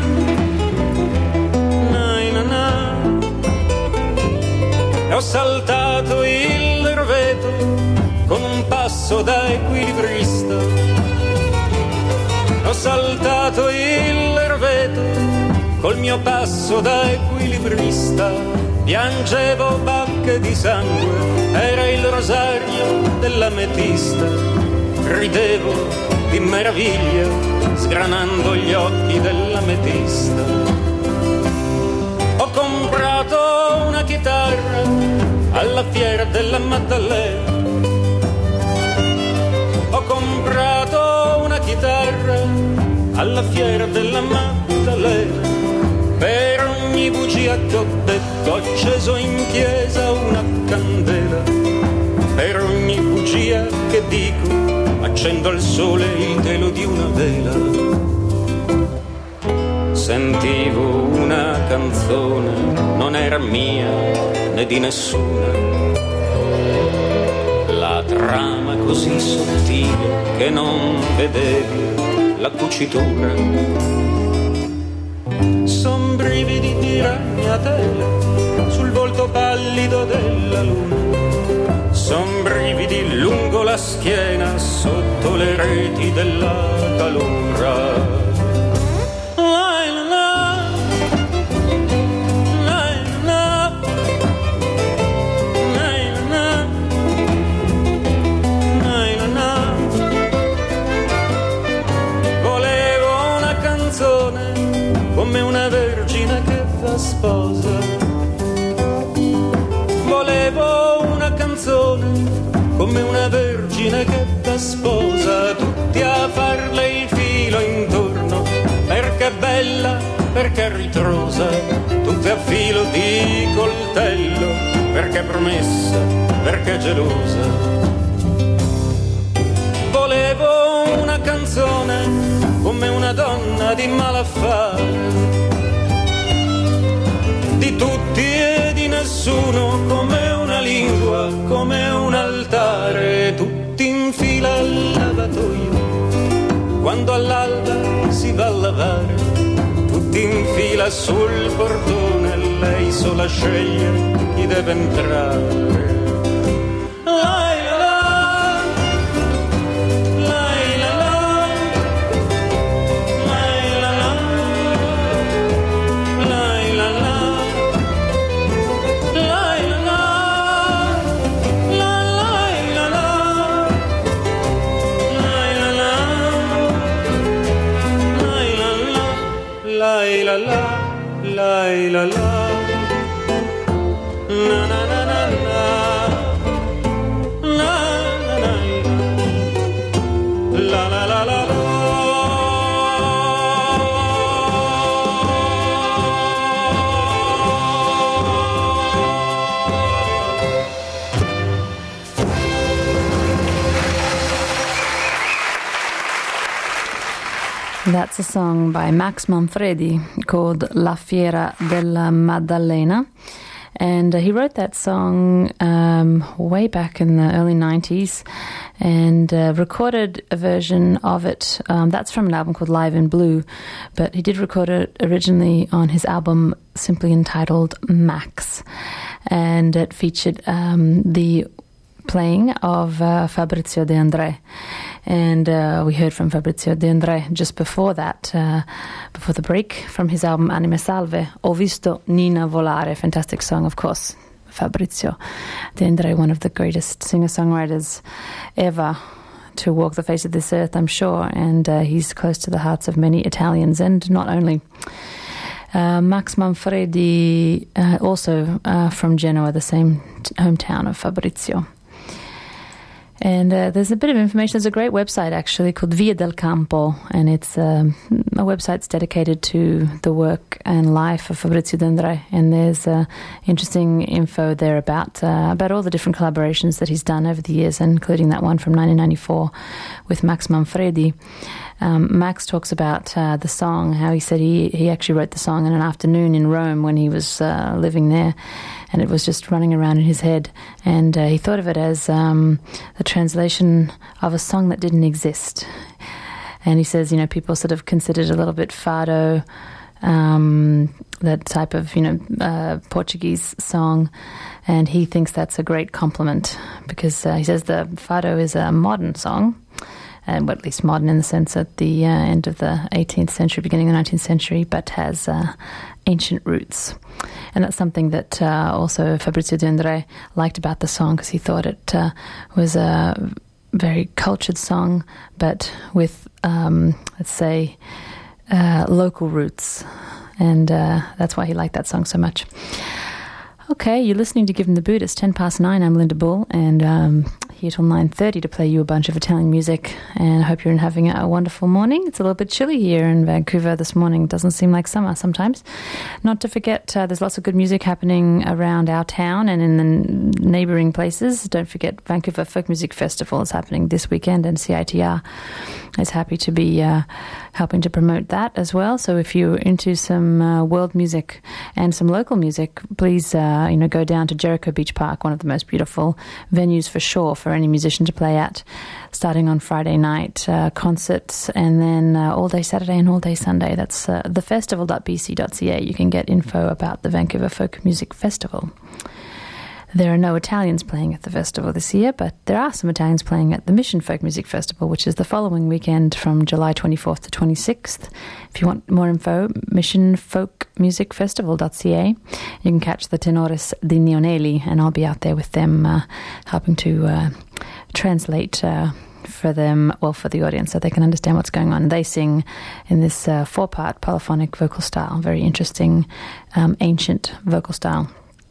lai na na. E ho saltato il roveto con un passo da equilibrista. Ho saltato il roveto col mio passo da equilibrista. Piangevo bacche di sangue, era il rosario dell'ametista. Ridevo di meraviglia, sgranando gli occhi dell'ametista. Ho comprato una chitarra alla fiera della Maddalena. Ho comprato una chitarra alla fiera della Maddalena. Per ogni bugia che ho detto ho acceso in chiesa una candela. Per ogni bugia che dico accendo al sole il telo di una vela. Sentivo una canzone, non era mia né di nessuna. La trama così sottile che non vedevi la cucitura. Son brividi di ragnatela sul volto pallido della luna. Son brividi lungo la schiena sotto le reti della calura. Come una vergine che fa sposa. Volevo una canzone come una vergine che fa sposa. Tutti a farle il filo intorno, perché è bella, perché è ritrosa. Tutti a filo di coltello, perché è promessa, perché è gelosa. Volevo una canzone come una donna di malaffare, di tutti e di nessuno, come una lingua, come un altare, tutti in fila al lavatoio, quando all'alba si va a lavare, tutti in fila sul portone, lei sola sceglie chi deve entrare. La la la la la na na na na na na na la la la la. That's a song by Max Manfredi called La Fiera della Maddalena. And uh, he wrote that song um, way back in the early nineties and uh, recorded a version of it. Um, that's from an album called Live in Blue, but he did record it originally on his album simply entitled Max. And it featured um, the playing of uh, Fabrizio De André. And uh, we heard from Fabrizio De André just before that, uh, before the break, from his album Anime Salve, Ho visto Nina volare, fantastic song, of course. Fabrizio De André, one of the greatest singer-songwriters ever to walk the face of this earth, I'm sure, and uh, he's close to the hearts of many Italians, and not only. Uh, Max Manfredi, uh, also uh, from Genoa, the same t- hometown of Fabrizio. And uh, there's a bit of information. There's a great website, actually, called Via del Campo, and it's um, a website that's dedicated to the work and life of Fabrizio De André. And there's uh, interesting info there about uh, about all the different collaborations that he's done over the years, including that one from nineteen ninety-four with Max Manfredi. Um, Max talks about uh, the song, how he said he, he actually wrote the song in an afternoon in Rome when he was uh, living there, and it was just running around in his head. And uh, he thought of it as um, a translation of a song that didn't exist. And he says, you know, people sort of considered a little bit fado, um, that type of, you know, uh, Portuguese song. And he thinks that's a great compliment because uh, he says the fado is a modern song, and well, at least modern in the sense at the uh, end of the eighteenth century, beginning of the nineteenth century, but has uh, ancient roots. And that's something that uh, also Fabrizio De André liked about the song, because he thought it uh, was a very cultured song, but with, um, let's say, uh, local roots. And uh, that's why he liked that song so much. Okay, you're listening to Give 'em the Boot. It's ten past nine. I'm Linda Bull, and um, here till nine thirty to play you a bunch of Italian music. And I hope you're having a wonderful morning. It's a little bit chilly here in Vancouver this morning. It doesn't seem like summer sometimes. Not to forget, uh, there's lots of good music happening around our town and in the neighbouring places. Don't forget, Vancouver Folk Music Festival is happening this weekend, and C I T R is happy to be uh, helping to promote that as well. So if you're into some uh, world music and some local music, please uh, you know, go down to Jericho Beach Park, one of the most beautiful venues for sure for any musician to play at, starting on Friday night, uh, concerts, and then uh, all day Saturday and all day Sunday. That's uh, the festival dot b c dot c a. You can get info about the Vancouver Folk Music Festival. There are no Italians playing at the festival this year, but there are some Italians playing at the Mission Folk Music Festival, which is the following weekend from July twenty-fourth to twenty-sixth. If you want more info, mission folk music festival dot c a. You can catch the Tenores di Nionelli, and I'll be out there with them uh, helping to uh, translate uh, for them, well, for the audience, so they can understand what's going on. They sing in this uh, four-part polyphonic vocal style, very interesting, um, ancient vocal style.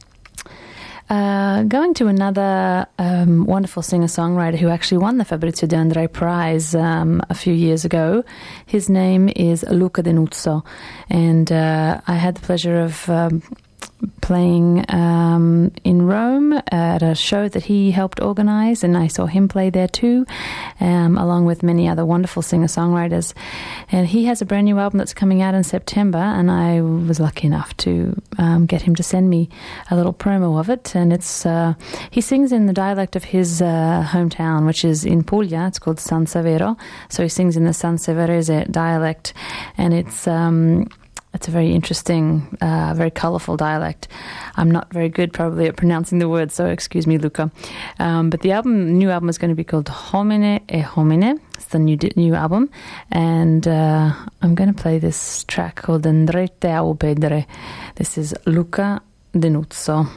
Uh, going to another um, wonderful singer-songwriter who actually won the Fabrizio De André Prize um, a few years ago. His name is Luca Denuzzo, and uh, I had the pleasure of um, playing um, in Rome at a show that he helped organize, and I saw him play there too, um, along with many other wonderful singer-songwriters. And he has a brand new album that's coming out in September, and I was lucky enough to um, get him to send me a little promo of it. And it's uh, he sings in the dialect of his uh, hometown, which is in Puglia. It's called San Severo, so he sings in the San Severese dialect, and it's um, It's a very interesting, uh, very colourful dialect. I'm not very good probably at pronouncing the words, so excuse me, Luca. Um, but the album, new album is going to be called Homine e Homine. It's the new new album. And uh, I'm going to play this track called Andrete a Ubbidere. This is Luca Denuzzo.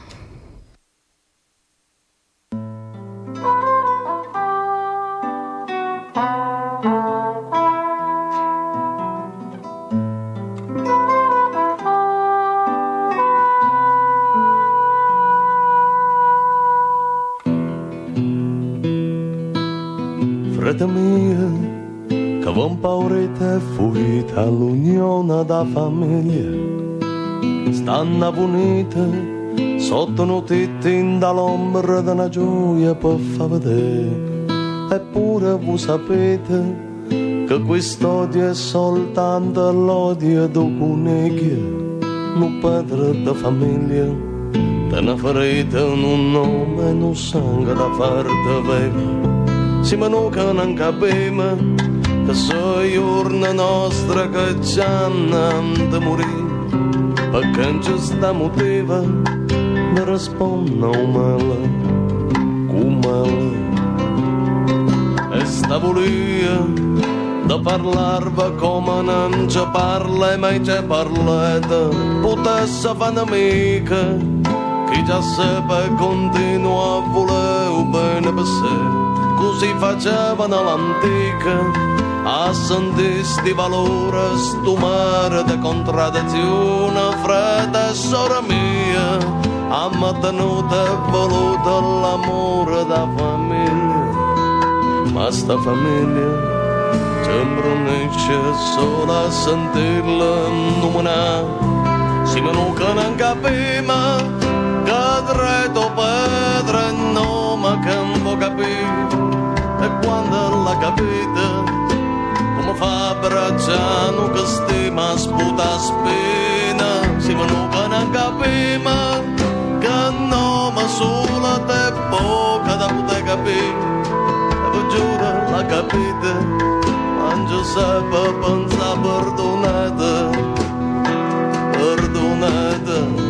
Frate mia, che von paurete e fuita all'unione da famiglia, stanno punite sotto un tetto in dall'ombra di una gioia per fa vedere. Eppure voi sapete che quest'odio è soltanto l'odio di coneglia, non padre di famiglia, te una ferita, un nome e un sangue da farti vecchio. Si ma non che non capiamo che sono i giorni nostri che ci hanno da morire, perché non c'è sta motivo di rispondere male, con male. E sta volia di parlarvi come non ci parla e mai ci parlate, potesse fare un'amica che già seppe continua a volere bene per sé. Così facevano all'antica, a sentire sti valori, sto mare di contraddizione, frate e sorella mia, ha mantenuto e voluto l'amore da famiglia, ma sta famiglia sembra nasce solo a sentirla nominare, si ma non che non capiamo, che dretto padre nome che non può capire. E quando la capite, come fa sputa spina, si manuca non capima, che nome sola te poca da poter capire. E vi giuro, la capite, ma Giuseppe pensa perdonate, perdonate.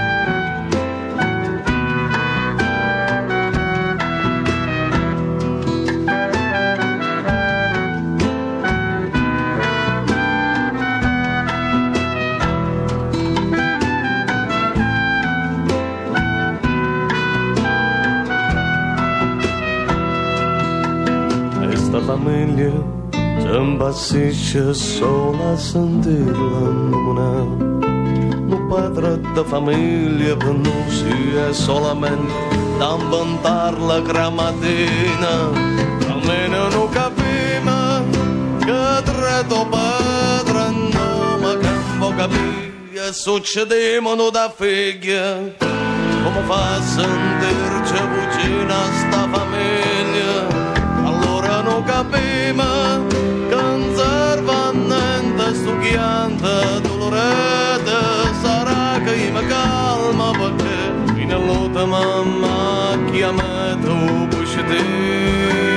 Famiglia ci impassisce solo a sentirla nominare. Un padre di famiglia per noi si è solamente da inventare la grammatina. Almeno non capiamo che tratto padre nome che non può capire. Succedevano da figlia, come fa a sentirci vicino a sta famiglia. Non capima che non serve a niente sto chiante dolorete, sarà che mi calma perché fino all'ultima macchia me tu pusci te.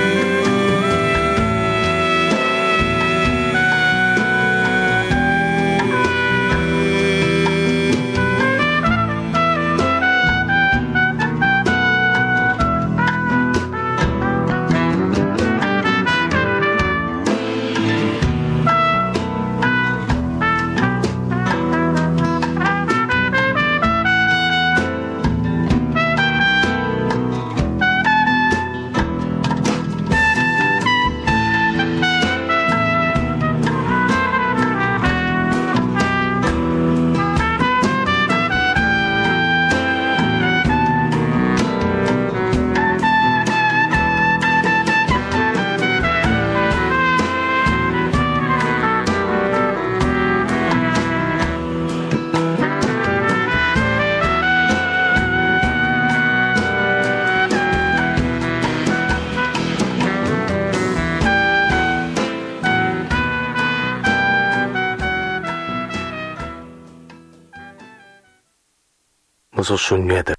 So sogniete.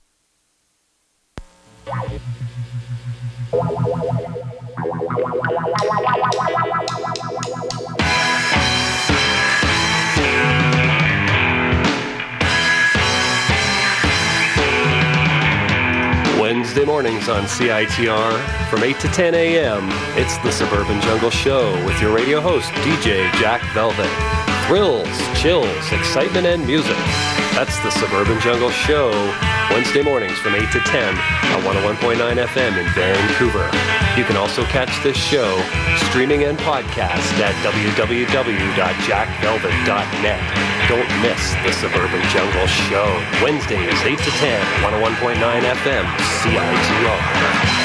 Wednesday mornings on C I T R from eight to ten a.m. It's the Suburban Jungle Show with your radio host, D J Jack Velvet. Thrills, chills, excitement, and music. That's the Suburban Jungle Show, Wednesday mornings from eight to ten on one oh one point nine F M in Vancouver. You can also catch this show streaming and podcast at w w w dot jack velvet dot net. Don't miss the Suburban Jungle Show, Wednesdays eight to ten, one oh one point nine F M, C I T R.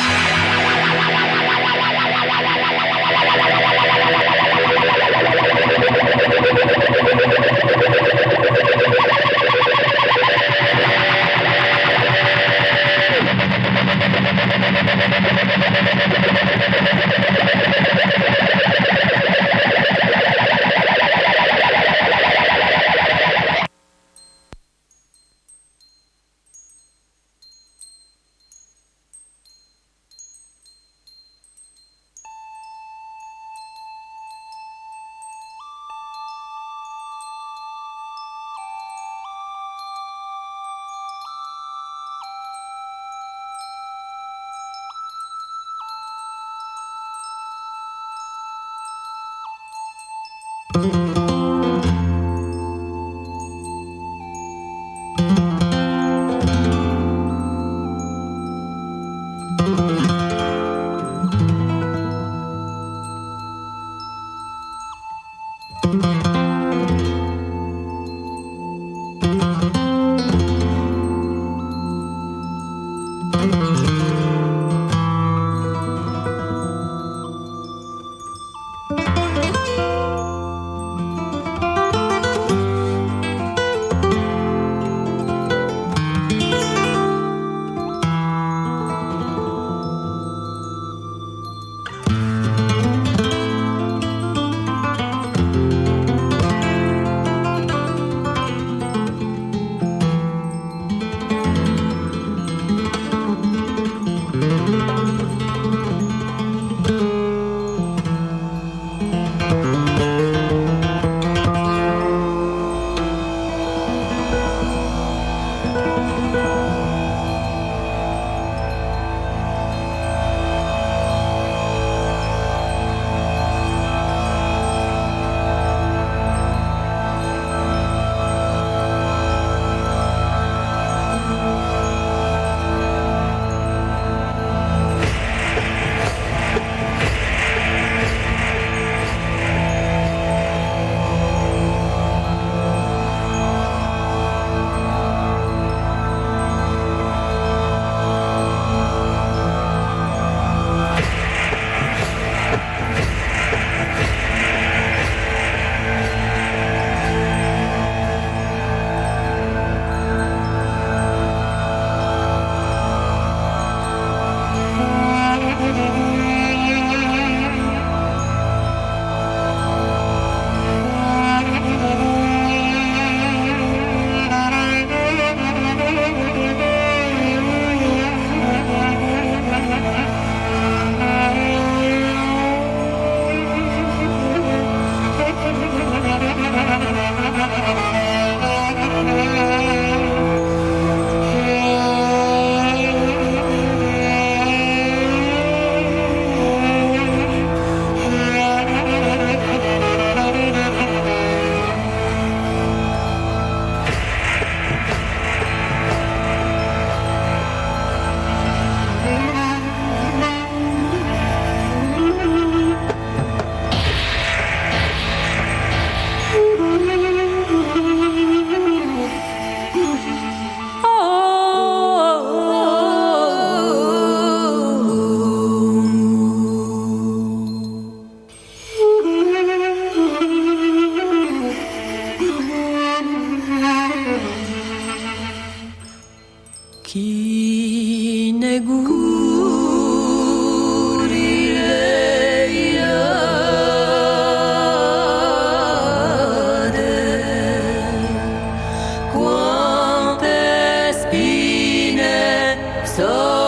chi ne guri lei quante spine so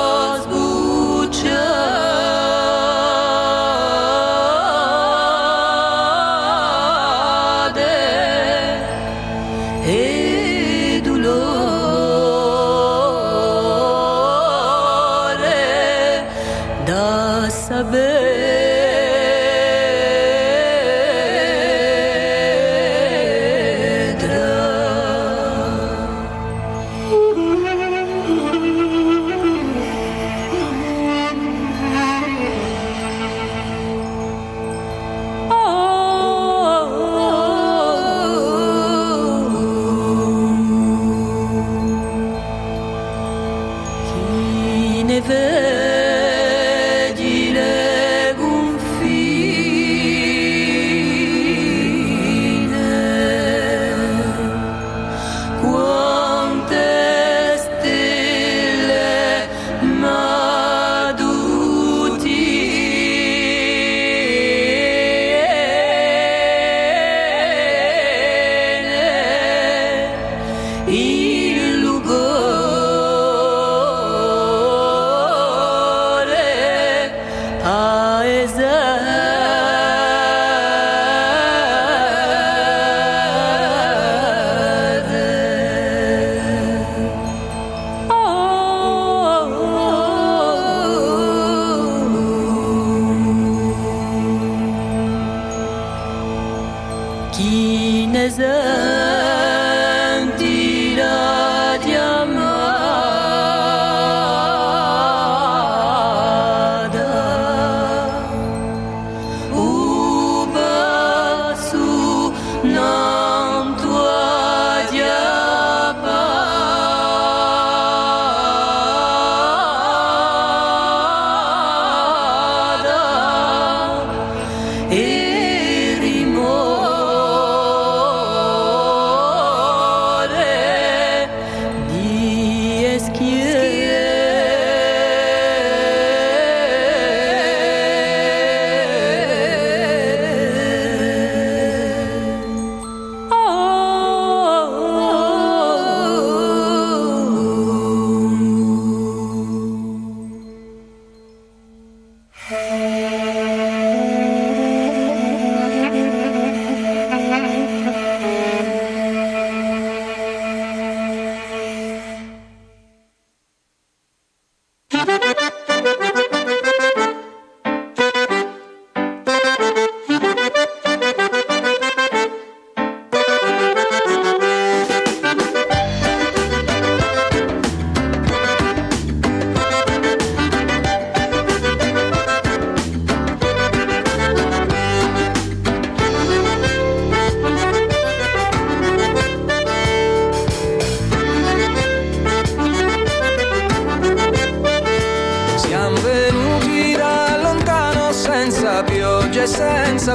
senza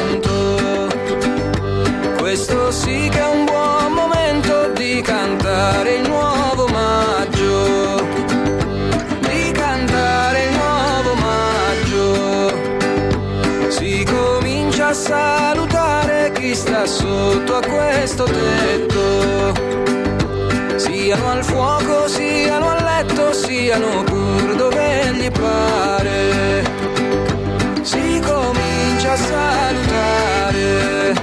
vento. Questo sì che è un buon momento di cantare il nuovo maggio, di cantare il nuovo maggio. Si comincia a salutare chi sta sotto a questo tetto, siano al fuoco, siano a letto, siano pur dove gli pare. Si comincia a salutare.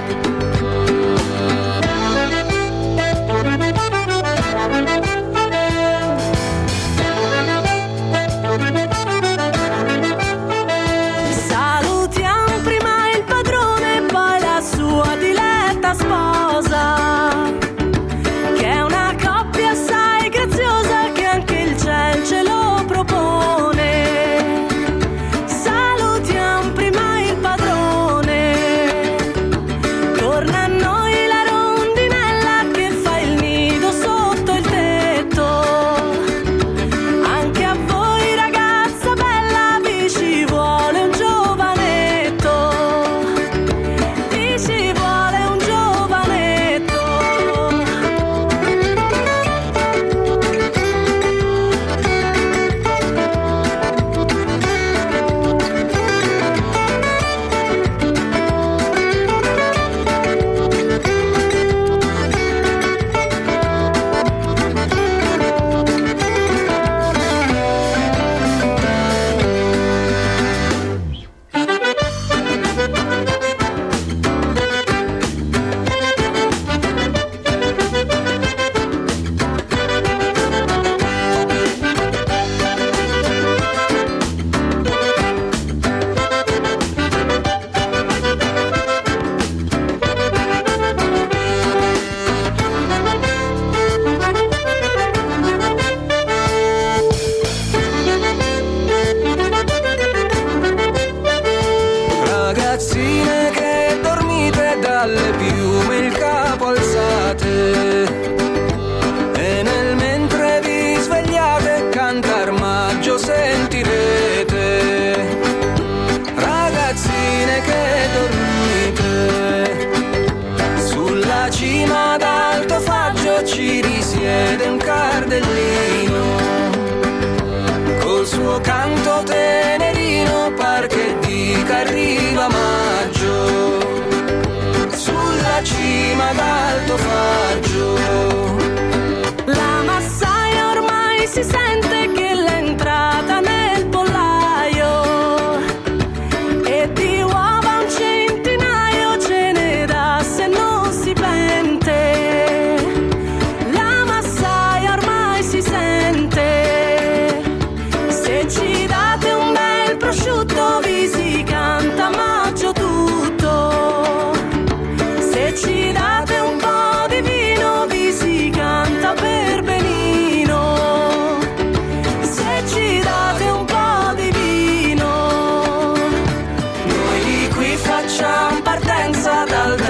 Salutiamo prima il padrone e poi la sua diletta sposa, che è una coppia assai graziosa che anche il ciel ce lo propone. Salutiamo prima il padrone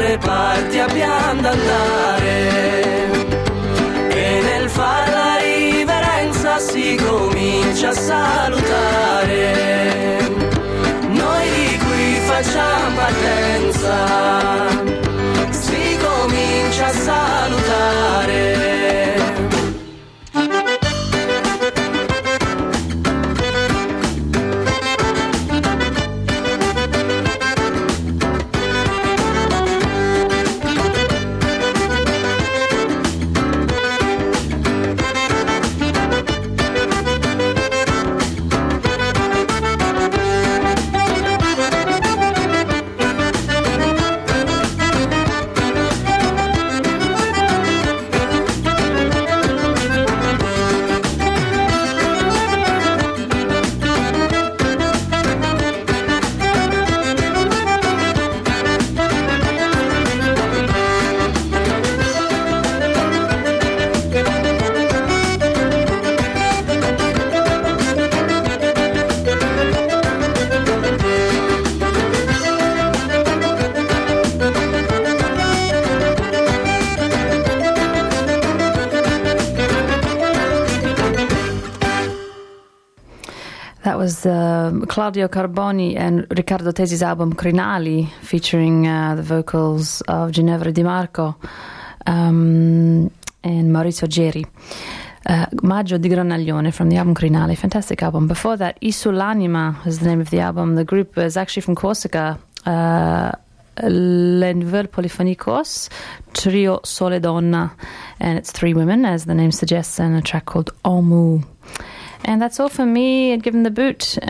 due parti abbiamo da andare, e nel far la riverenza si comincia a salutare. Noi di qui facciamo partenza, si comincia a salutare. That was uh, Claudio Carboni and Riccardo Tesi's album Crinali, featuring uh, the vocals of Ginevra Di Marco um, and Maurizio Geri. Uh, Maggio di Granaglione from the album Crinali, fantastic album. Before that, Isulanima is the name of the album. The group is actually from Corsica. Uh, Les Nouvelles Polyphonicos, Trio Sole Donna, and it's three women, as the name suggests, and a track called Omu. And that's all for me at Given the Boot.